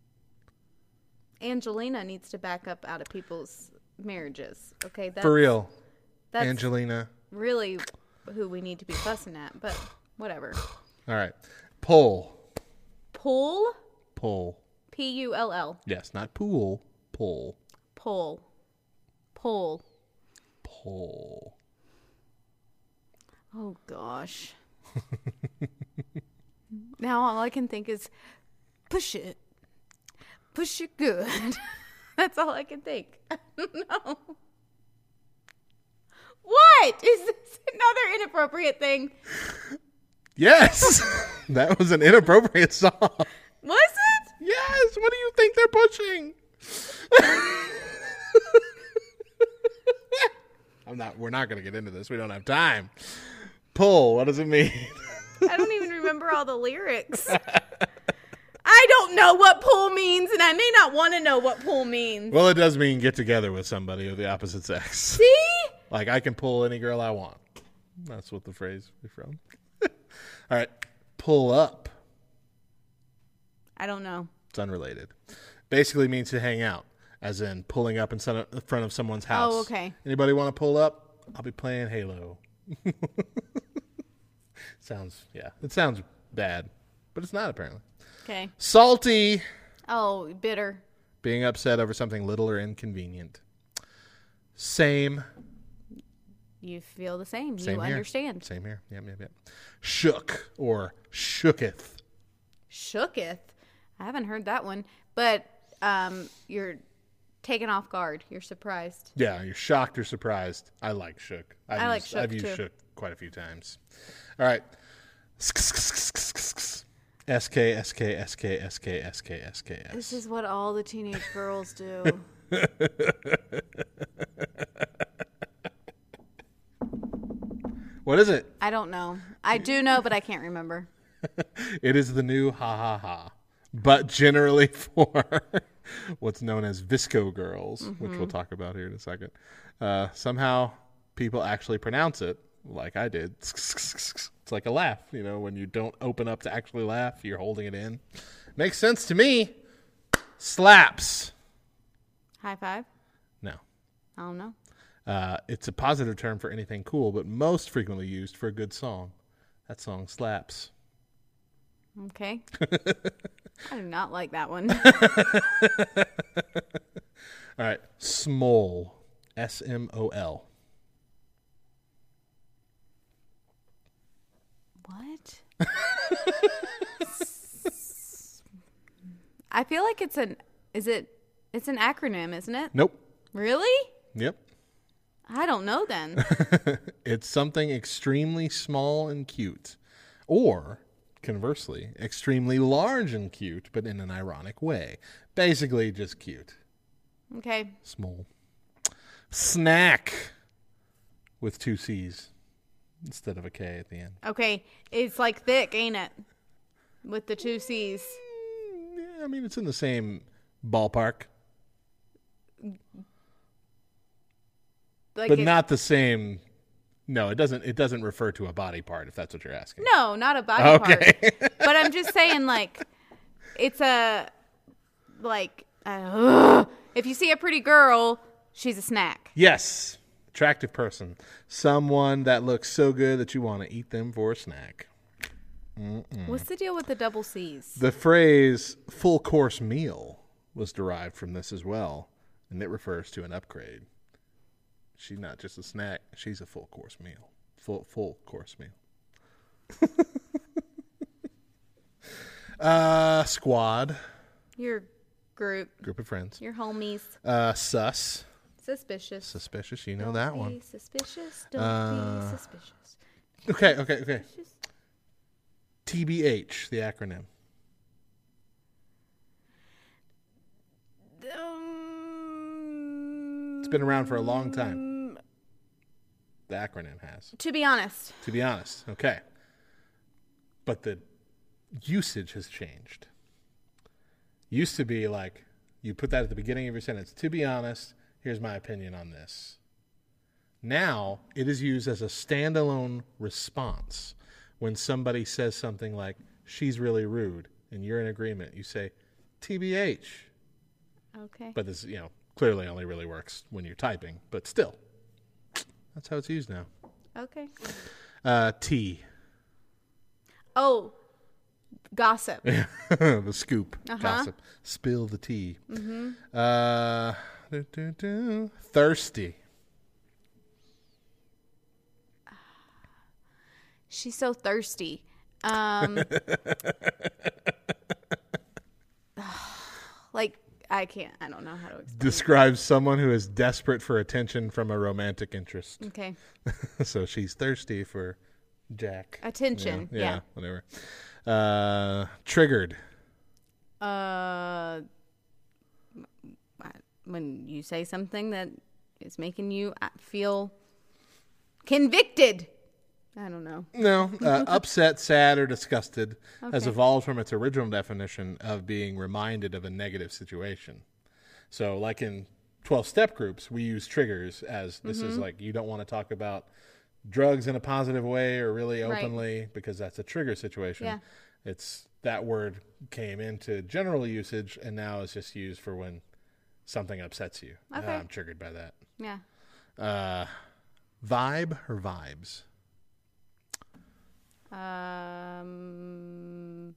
Angelina needs to back up out of people's marriages. Okay, that's, For real. That's Angelina. really who we need to be fussing at, but whatever. All right. Pull. Pull? Pull. P U L L. Yes, not pool. Pull. Pull. Pull. Pull. Oh, gosh. Now all I can think is push it. Push it good. That's all I can think. I don't know. What? Is this another inappropriate thing? Yes. That was an inappropriate song. Was it? Yes. What do you think they're pushing? I'm not. We're not going to get into this. We don't have time. Pull. What does it mean? I don't even remember all the lyrics. I don't know what pull means, and I may not want to know what pull means. Well, it does mean get together with somebody of the opposite sex. See? Like, I can pull any girl I want. That's what the phrase is from. All right. Pull up. I don't know. It's unrelated. Basically means to hang out, as in pulling up in front of someone's house. Oh, okay. Anybody want to pull up? I'll be playing Halo. Sounds, yeah. It sounds bad, but it's not apparently. Okay. Salty. Oh, bitter. Being upset over something little or inconvenient. Same. You feel the same. Same you here. understand. Same here. Yep, yep, yep. Shook or shooketh. Shooketh. I haven't heard that one, but um, you're taken off guard. You're surprised. Yeah, you're shocked or surprised. I like shook. I've I used, like shook, I've used too. shook quite a few times. All right. S K, S K, S K, S K, S K, S K, S. This is what all the teenage girls do. What is it? I don't know. I do know, but I can't remember. It is the new ha ha ha, but generally for what's known as Visco girls, mm-hmm. which we'll talk about here in a second. Uh, somehow people actually pronounce it like I did. It's like a laugh, you know, when you don't open up to actually laugh, you're holding it in. Makes sense to me. Slaps. High five? No. I don't know. Uh, it's a positive term for anything cool, but most frequently used for a good song. That song slaps. Okay. I do not like that one. All right. Smole. S M O L. What? I feel like it's an, is it, it's an acronym, isn't it? Nope. Really? Yep. I don't know then. It's something extremely small and cute. Or, conversely, extremely large and cute, but in an ironic way. Basically, just cute. Okay. Small. Snack. With two C's instead of a K at the end. Okay. It's like thick, ain't it? With the two C's. Yeah, I mean, it's in the same ballpark. Like but it, not the same. No, it doesn't. It doesn't refer to a body part, if that's what you're asking. No, not a body okay. part. But I'm just saying, like, it's a, like, uh, if you see a pretty girl, she's a snack. Yes. Attractive person. Someone that looks so good that you want to eat them for a snack. Mm-mm. What's the deal with the double C's? The phrase full course meal was derived from this as well, and it refers to an upgrade. She's not just a snack, she's a full course meal. Full full course meal. uh squad. Your group. Group of friends. Your homies. Uh sus. Suspicious. Suspicious, you know Don't that be one. Suspicious. Don't Uh, be suspicious. Okay, okay, okay. Suspicious. T B H, the acronym. Um, It's been around for a long time. The acronym has. To be honest. To be honest, okay. But the usage has changed. Used to be like, you put that at the beginning of your sentence. To be honest, here's my opinion on this. Now, it is used as a standalone response. When somebody says something like, she's really rude, and you're in agreement, you say, T B H. Okay. But this, you know, clearly only really works when you're typing. But still, that's how it's used now. Okay. Uh, T. Oh, gossip. The scoop. Uh-huh. Gossip. Spill the tea. Mm-hmm. Uh, do, do, do. Thirsty. She's so thirsty. Um, like, I can't, I don't know how to explain. Describes someone who is desperate for attention from a romantic interest. Okay. So she's thirsty for Jack. Attention, Yeah, yeah. yeah. Whatever. Uh, triggered. Uh, when you say something that is making you feel convicted. I don't know. No, uh, upset, sad, or disgusted has Okay. evolved from its original definition of being reminded of a negative situation. So, like in twelve-step groups, we use triggers as this is Mhm. like you don't want to talk about drugs in a positive way or really Right. openly because that's a trigger situation. Yeah. It's that word came into general usage and now it's just used for when something upsets you. Okay. Uh, I'm triggered by that. Yeah. Uh, vibe or vibes? Um,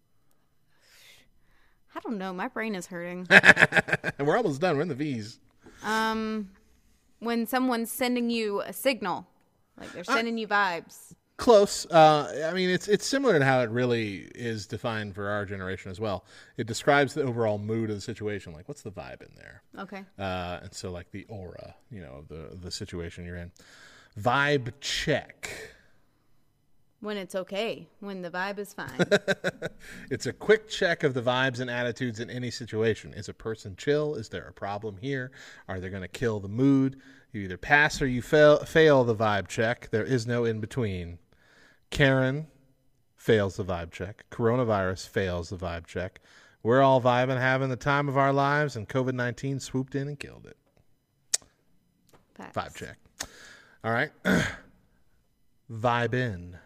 I don't know. My brain is hurting. We're almost done. We're in the V's. Um, when someone's sending you a signal, like they're sending you vibes. Close. Uh, I mean, it's it's similar to how it really is defined for our generation as well. It describes the overall mood of the situation. Like, what's the vibe in there? Okay. Uh, and so, like, the aura, you know, of the, of the situation you're in. Vibe check. When it's okay. When the vibe is fine. It's a quick check of the vibes and attitudes in any situation. Is a person chill? Is there a problem here? Are they going to kill the mood? You either pass or you fail, fail the vibe check. There is no in between. Karen fails the vibe check. Coronavirus fails the vibe check. We're all vibing, having the time of our lives, and COVID nineteen swooped in and killed it. Facts. Vibe check. All right. Vibe in.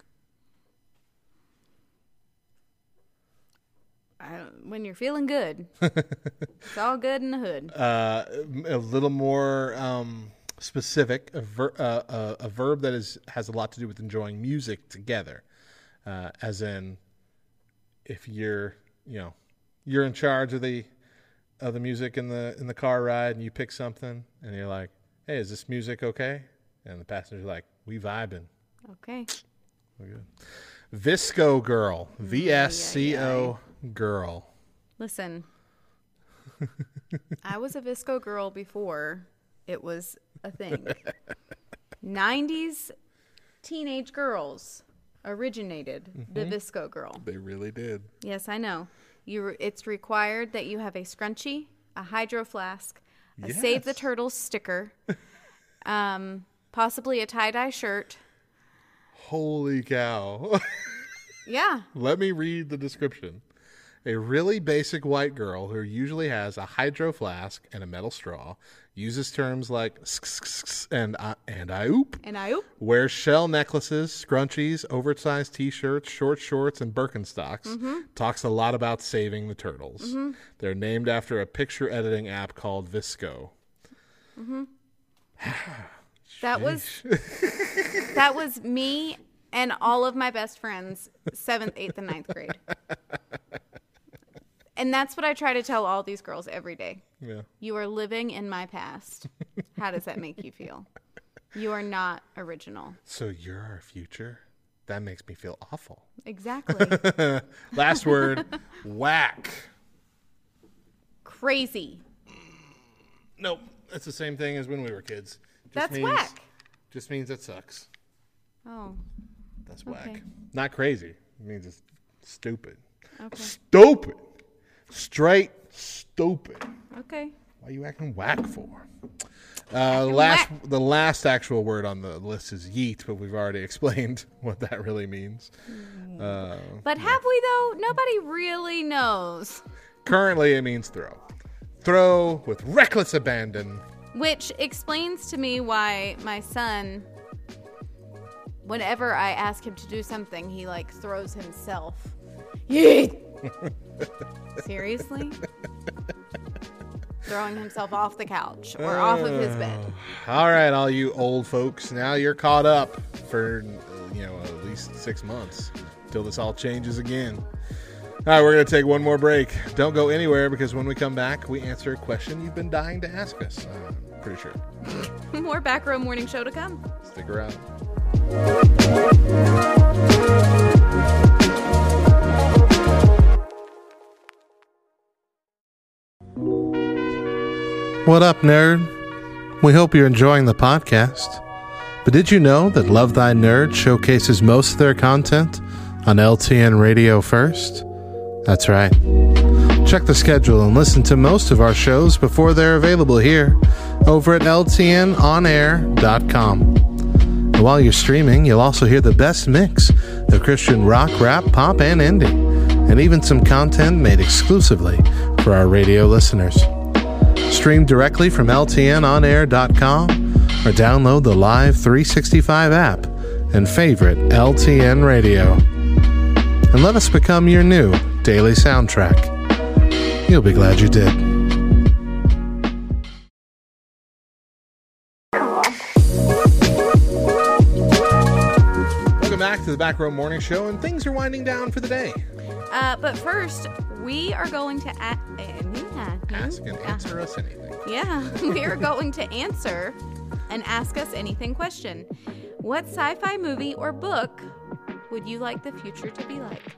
I, when you're feeling good. It's all good in the hood. Uh, a little more um, specific, a, ver- uh, a, a verb that is has a lot to do with enjoying music together. Uh, as in, if you're, you know, you're in charge of the of the music in the in the car ride, and you pick something, and you're like, "Hey, is this music okay?" And the passenger's like, "We vibing." Okay. We're good. Visco girl. V S C O girl. Listen, I was a Visco girl before it was a thing. nineties teenage girls originated mm-hmm. the Visco girl. They really did. Yes, I know. You. Re- it's required that you have a scrunchie, a hydro flask, a yes. Save the Turtles sticker, um, possibly a tie-dye shirt. Holy cow. Yeah. Let me read the description. A really basic white girl who usually has a hydro flask and a metal straw, uses terms like and I, and I oop, and I oop, wears shell necklaces, scrunchies, oversized t-shirts, short shorts, and Birkenstocks, mm-hmm. talks a lot about saving the turtles. Mm-hmm. They're named after a picture editing app called Visco. Mm-hmm. That was that was me and all of my best friends, seventh, eighth, and ninth grade. And that's what I try to tell all these girls every day. Yeah. You are living in my past. How does that make you feel? You are not original. So you're our future? That makes me feel awful. Exactly. Last word, whack. Crazy. Nope. That's the same thing as when we were kids. Just That's means, whack. Just means it sucks. Oh. That's whack. Okay. Not crazy. It means it's stupid. Okay. Stupid. Straight stupid. Okay. Why are you acting whack for? Uh, last, whack. The last actual word on the list is yeet, but we've already explained what that really means. Mm. Uh, but yeah. have we, though? Nobody really knows. Currently, it means throw. Throw with reckless abandon. Which explains to me why my son, whenever I ask him to do something, he, like, throws himself. Yeet! Seriously? Throwing himself off the couch or uh, off of his bed. All right, all you old folks. Now you're caught up for, you know, at least six months until this all changes again. All right, we're going to take one more break. Don't go anywhere because when we come back, we answer a question you've been dying to ask us. Uh, I'm pretty sure. More Back Row Morning Show to come. Stick around. What up, nerd? We hope you're enjoying the podcast. But did you know that Love Thy Nerd showcases most of their content on L T N Radio First? That's right. Check the schedule and listen to most of our shows before they're available here over at L T N on air dot com. And while you're streaming, you'll also hear the best mix of Christian rock, rap, pop, and indie, and even some content made exclusively for our radio listeners. Stream directly from L T N on air dot com or download the Live three sixty-five app and favorite L T N Radio. And let us become your new daily soundtrack. You'll be glad you did. Welcome back to the Back Row Morning Show, and things are winding down for the day. Uh, but first, we are going to a- ask and answer us anything. Yeah, we are going to answer an Ask Us Anything question. What sci-fi movie or book would you like the future to be like?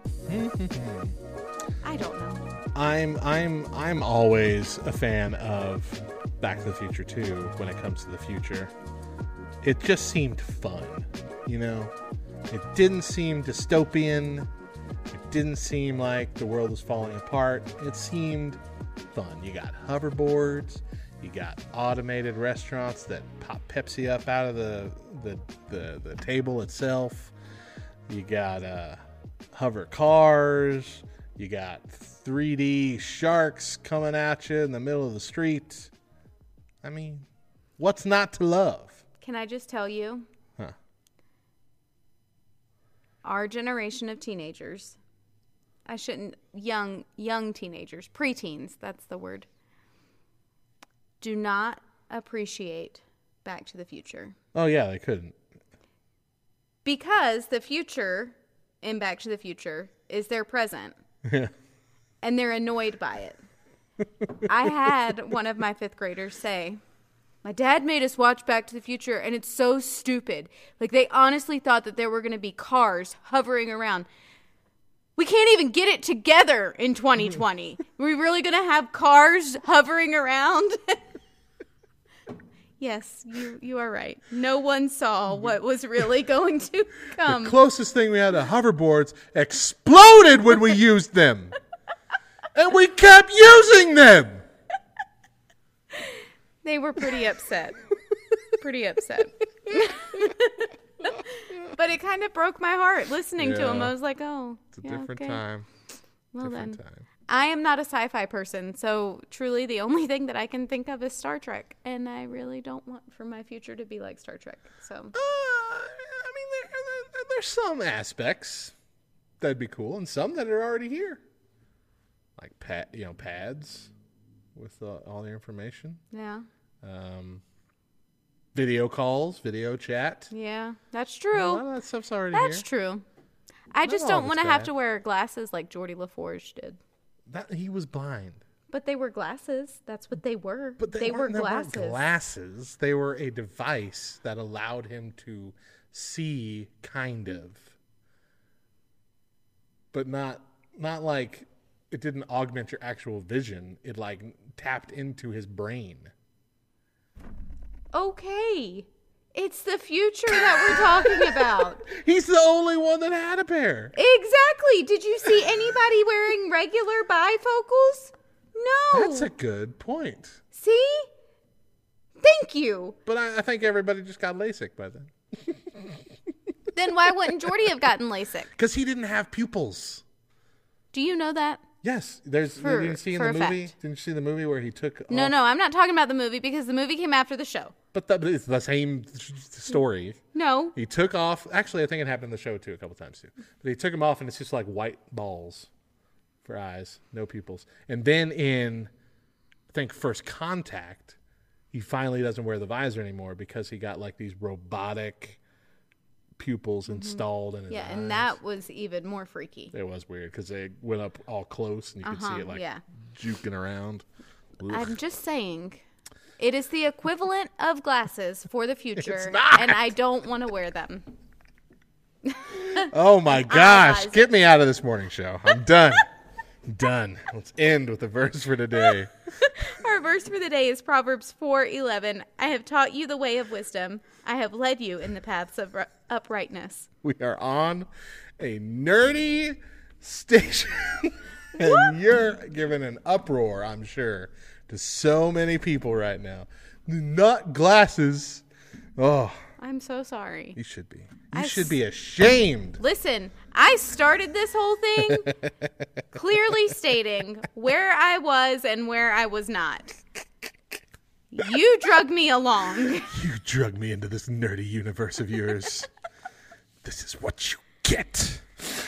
I don't know. I'm I'm I'm always a fan of Back to the Future two when it comes to the future. It just seemed fun, you know? It didn't seem dystopian. It didn't seem like the world was falling apart. It seemed fun. You got hoverboards. You got automated restaurants that pop Pepsi up out of the the, the, the table itself. You got uh, hover cars. You got three D sharks coming at you in the middle of the street. I mean, what's not to love? Can I just tell you? Huh. Our generation of teenagers, I shouldn't, young, young teenagers, preteens, that's the word, do not appreciate Back to the Future. Oh, yeah, they couldn't. Because the future in Back to the Future is their present. Yeah. And they're annoyed by it. I had one of my fifth graders say, my dad made us watch Back to the Future, and it's so stupid. Like, they honestly thought that there were going to be cars hovering around. We can't even get it together in twenty twenty. Are we really going to have cars hovering around? Yes, you you are right. No one saw what was really going to come. The closest thing we had to hoverboards exploded when we used them. And we kept using them. They were pretty upset. Pretty upset. But it kind of broke my heart listening yeah. to them. I was like, oh. It's a yeah, different okay. time. Well different then. time. I am not a sci-fi person, so truly the only thing that I can think of is Star Trek. And I really don't want for my future to be like Star Trek. So, uh, I mean, there, there, there's some aspects that'd be cool and some that are already here. Like, pad, you know, pads with uh, all the information. Yeah. Um, video calls, video chat. Yeah, that's true. A lot of that stuff's already That's here. true. I Not just all don't of want to it's have bad. to wear glasses like Geordie LaForge did. That he was blind. But they were glasses. That's what they were. But they, they were weren't, they glasses. weren't glasses. They were a device that allowed him to see, kind of. But not not like it didn't augment your actual vision. It like tapped into his brain. Okay. It's the future that we're talking about. He's the only one that had a pair. Exactly. Did you see anybody wearing regular bifocals? No. That's a good point. See? Thank you. But I, I think everybody just got LASIK by then. Then why wouldn't Geordie have gotten LASIK? Because he didn't have pupils. Do you know that? Yes. There's. For- didn't you see in for the a movie? fact. Didn't you see the movie where he took? No, off- no, I'm not talking about the movie because the movie came after the show. But that, it's the same story. No. He took off. Actually, I think it happened in the show too, a couple times too. But he took them off, and it's just like white balls for eyes, no pupils. And then in, I think, First Contact, he finally doesn't wear the visor anymore because he got like these robotic pupils mm-hmm. installed in his yeah, eyes. and that was even more freaky. It was weird because they went up all close, and you could Uh-huh, see it like yeah. juking around. Ugh. I'm just saying, it is the equivalent of glasses for the future, It's not. and I don't want to wear them. Oh my gosh! Get me out of this morning show. I'm done. Done. Let's end with the verse for today. Our verse for the day is Proverbs four eleven. I have taught you the way of wisdom. I have led you in the paths of ru- uprightness. We are on a nerdy station, and you're giving an uproar, I'm sure, to so many people right now. Not glasses. Oh, I'm so sorry. you should be. You I should s- be ashamed. Listen, I started this whole thing clearly stating where I was and where I was not. You drug me along. You drug me into this nerdy universe of yours. This is what you get.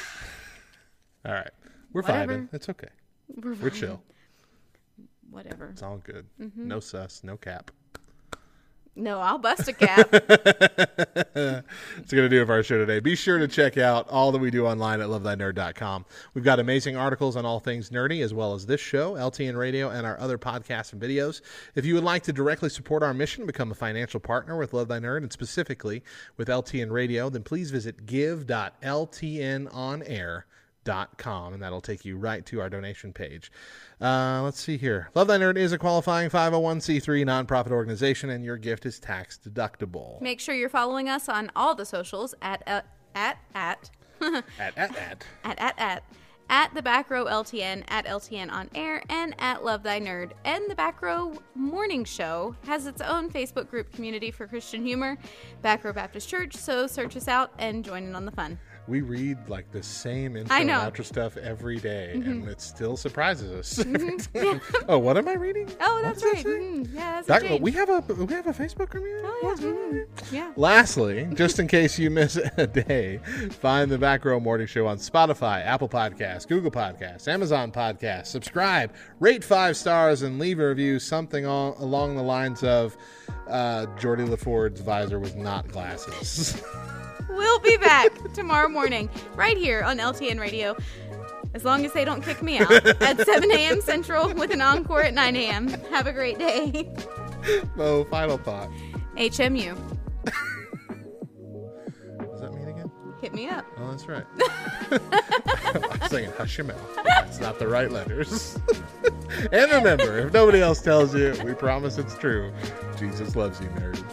All right. We're Whatever. vibing. It's okay. We're, We're vibing. chill. Whatever. It's all good. Mhm. No sus, no cap. No, I'll bust a cap. That's going to do it for our show today. Be sure to check out all that we do online at love thy nerd dot com. We've got amazing articles on all things nerdy, as well as this show, L T N Radio, and our other podcasts and videos. If you would like to directly support our mission, become a financial partner with Love Thy Nerd, and specifically with L T N Radio, then please visit give dot l t n on air dot com, and that'll take you right to our donation page. Uh, let's see here. Love Thy Nerd is a qualifying five oh one c three nonprofit organization, and your gift is tax deductible. Make sure you're following us on all the socials at uh, at at at at at at at at at the Back Row L T N, at L T N on air, and at Love Thy Nerd. And the Back Row Morning Show has its own Facebook group community for Christian humor, Back Row Baptist Church. So search us out and join in on the fun. We read like the same intro I and know. outro stuff every day, Mhm. and it still surprises us. every Mhm. time. Oh, what am I reading? Oh, that's What's right. that say? Mhm. Yeah, that's a That- change. we have a we have a Facebook community. Oh, yeah. Mhm. Yeah. Lastly, just in case you miss a day, find the Back Row Morning Show on Spotify, Apple Podcasts, Google Podcasts, Amazon Podcasts. Subscribe, rate five stars, and leave a review. Something all, along the lines of uh, Geordie LaForge's visor was not glasses. We'll be back tomorrow morning right here on L T N Radio, as long as they don't kick me out, at seven a.m. Central with an encore at nine a.m. Have a great day. Oh, final thought. H M U. What does that mean again? Hit me up. Oh, that's right. I was thinking, hush your mouth. That's not the right letters. And remember, if nobody else tells you, we promise it's true. Jesus loves you, nerds.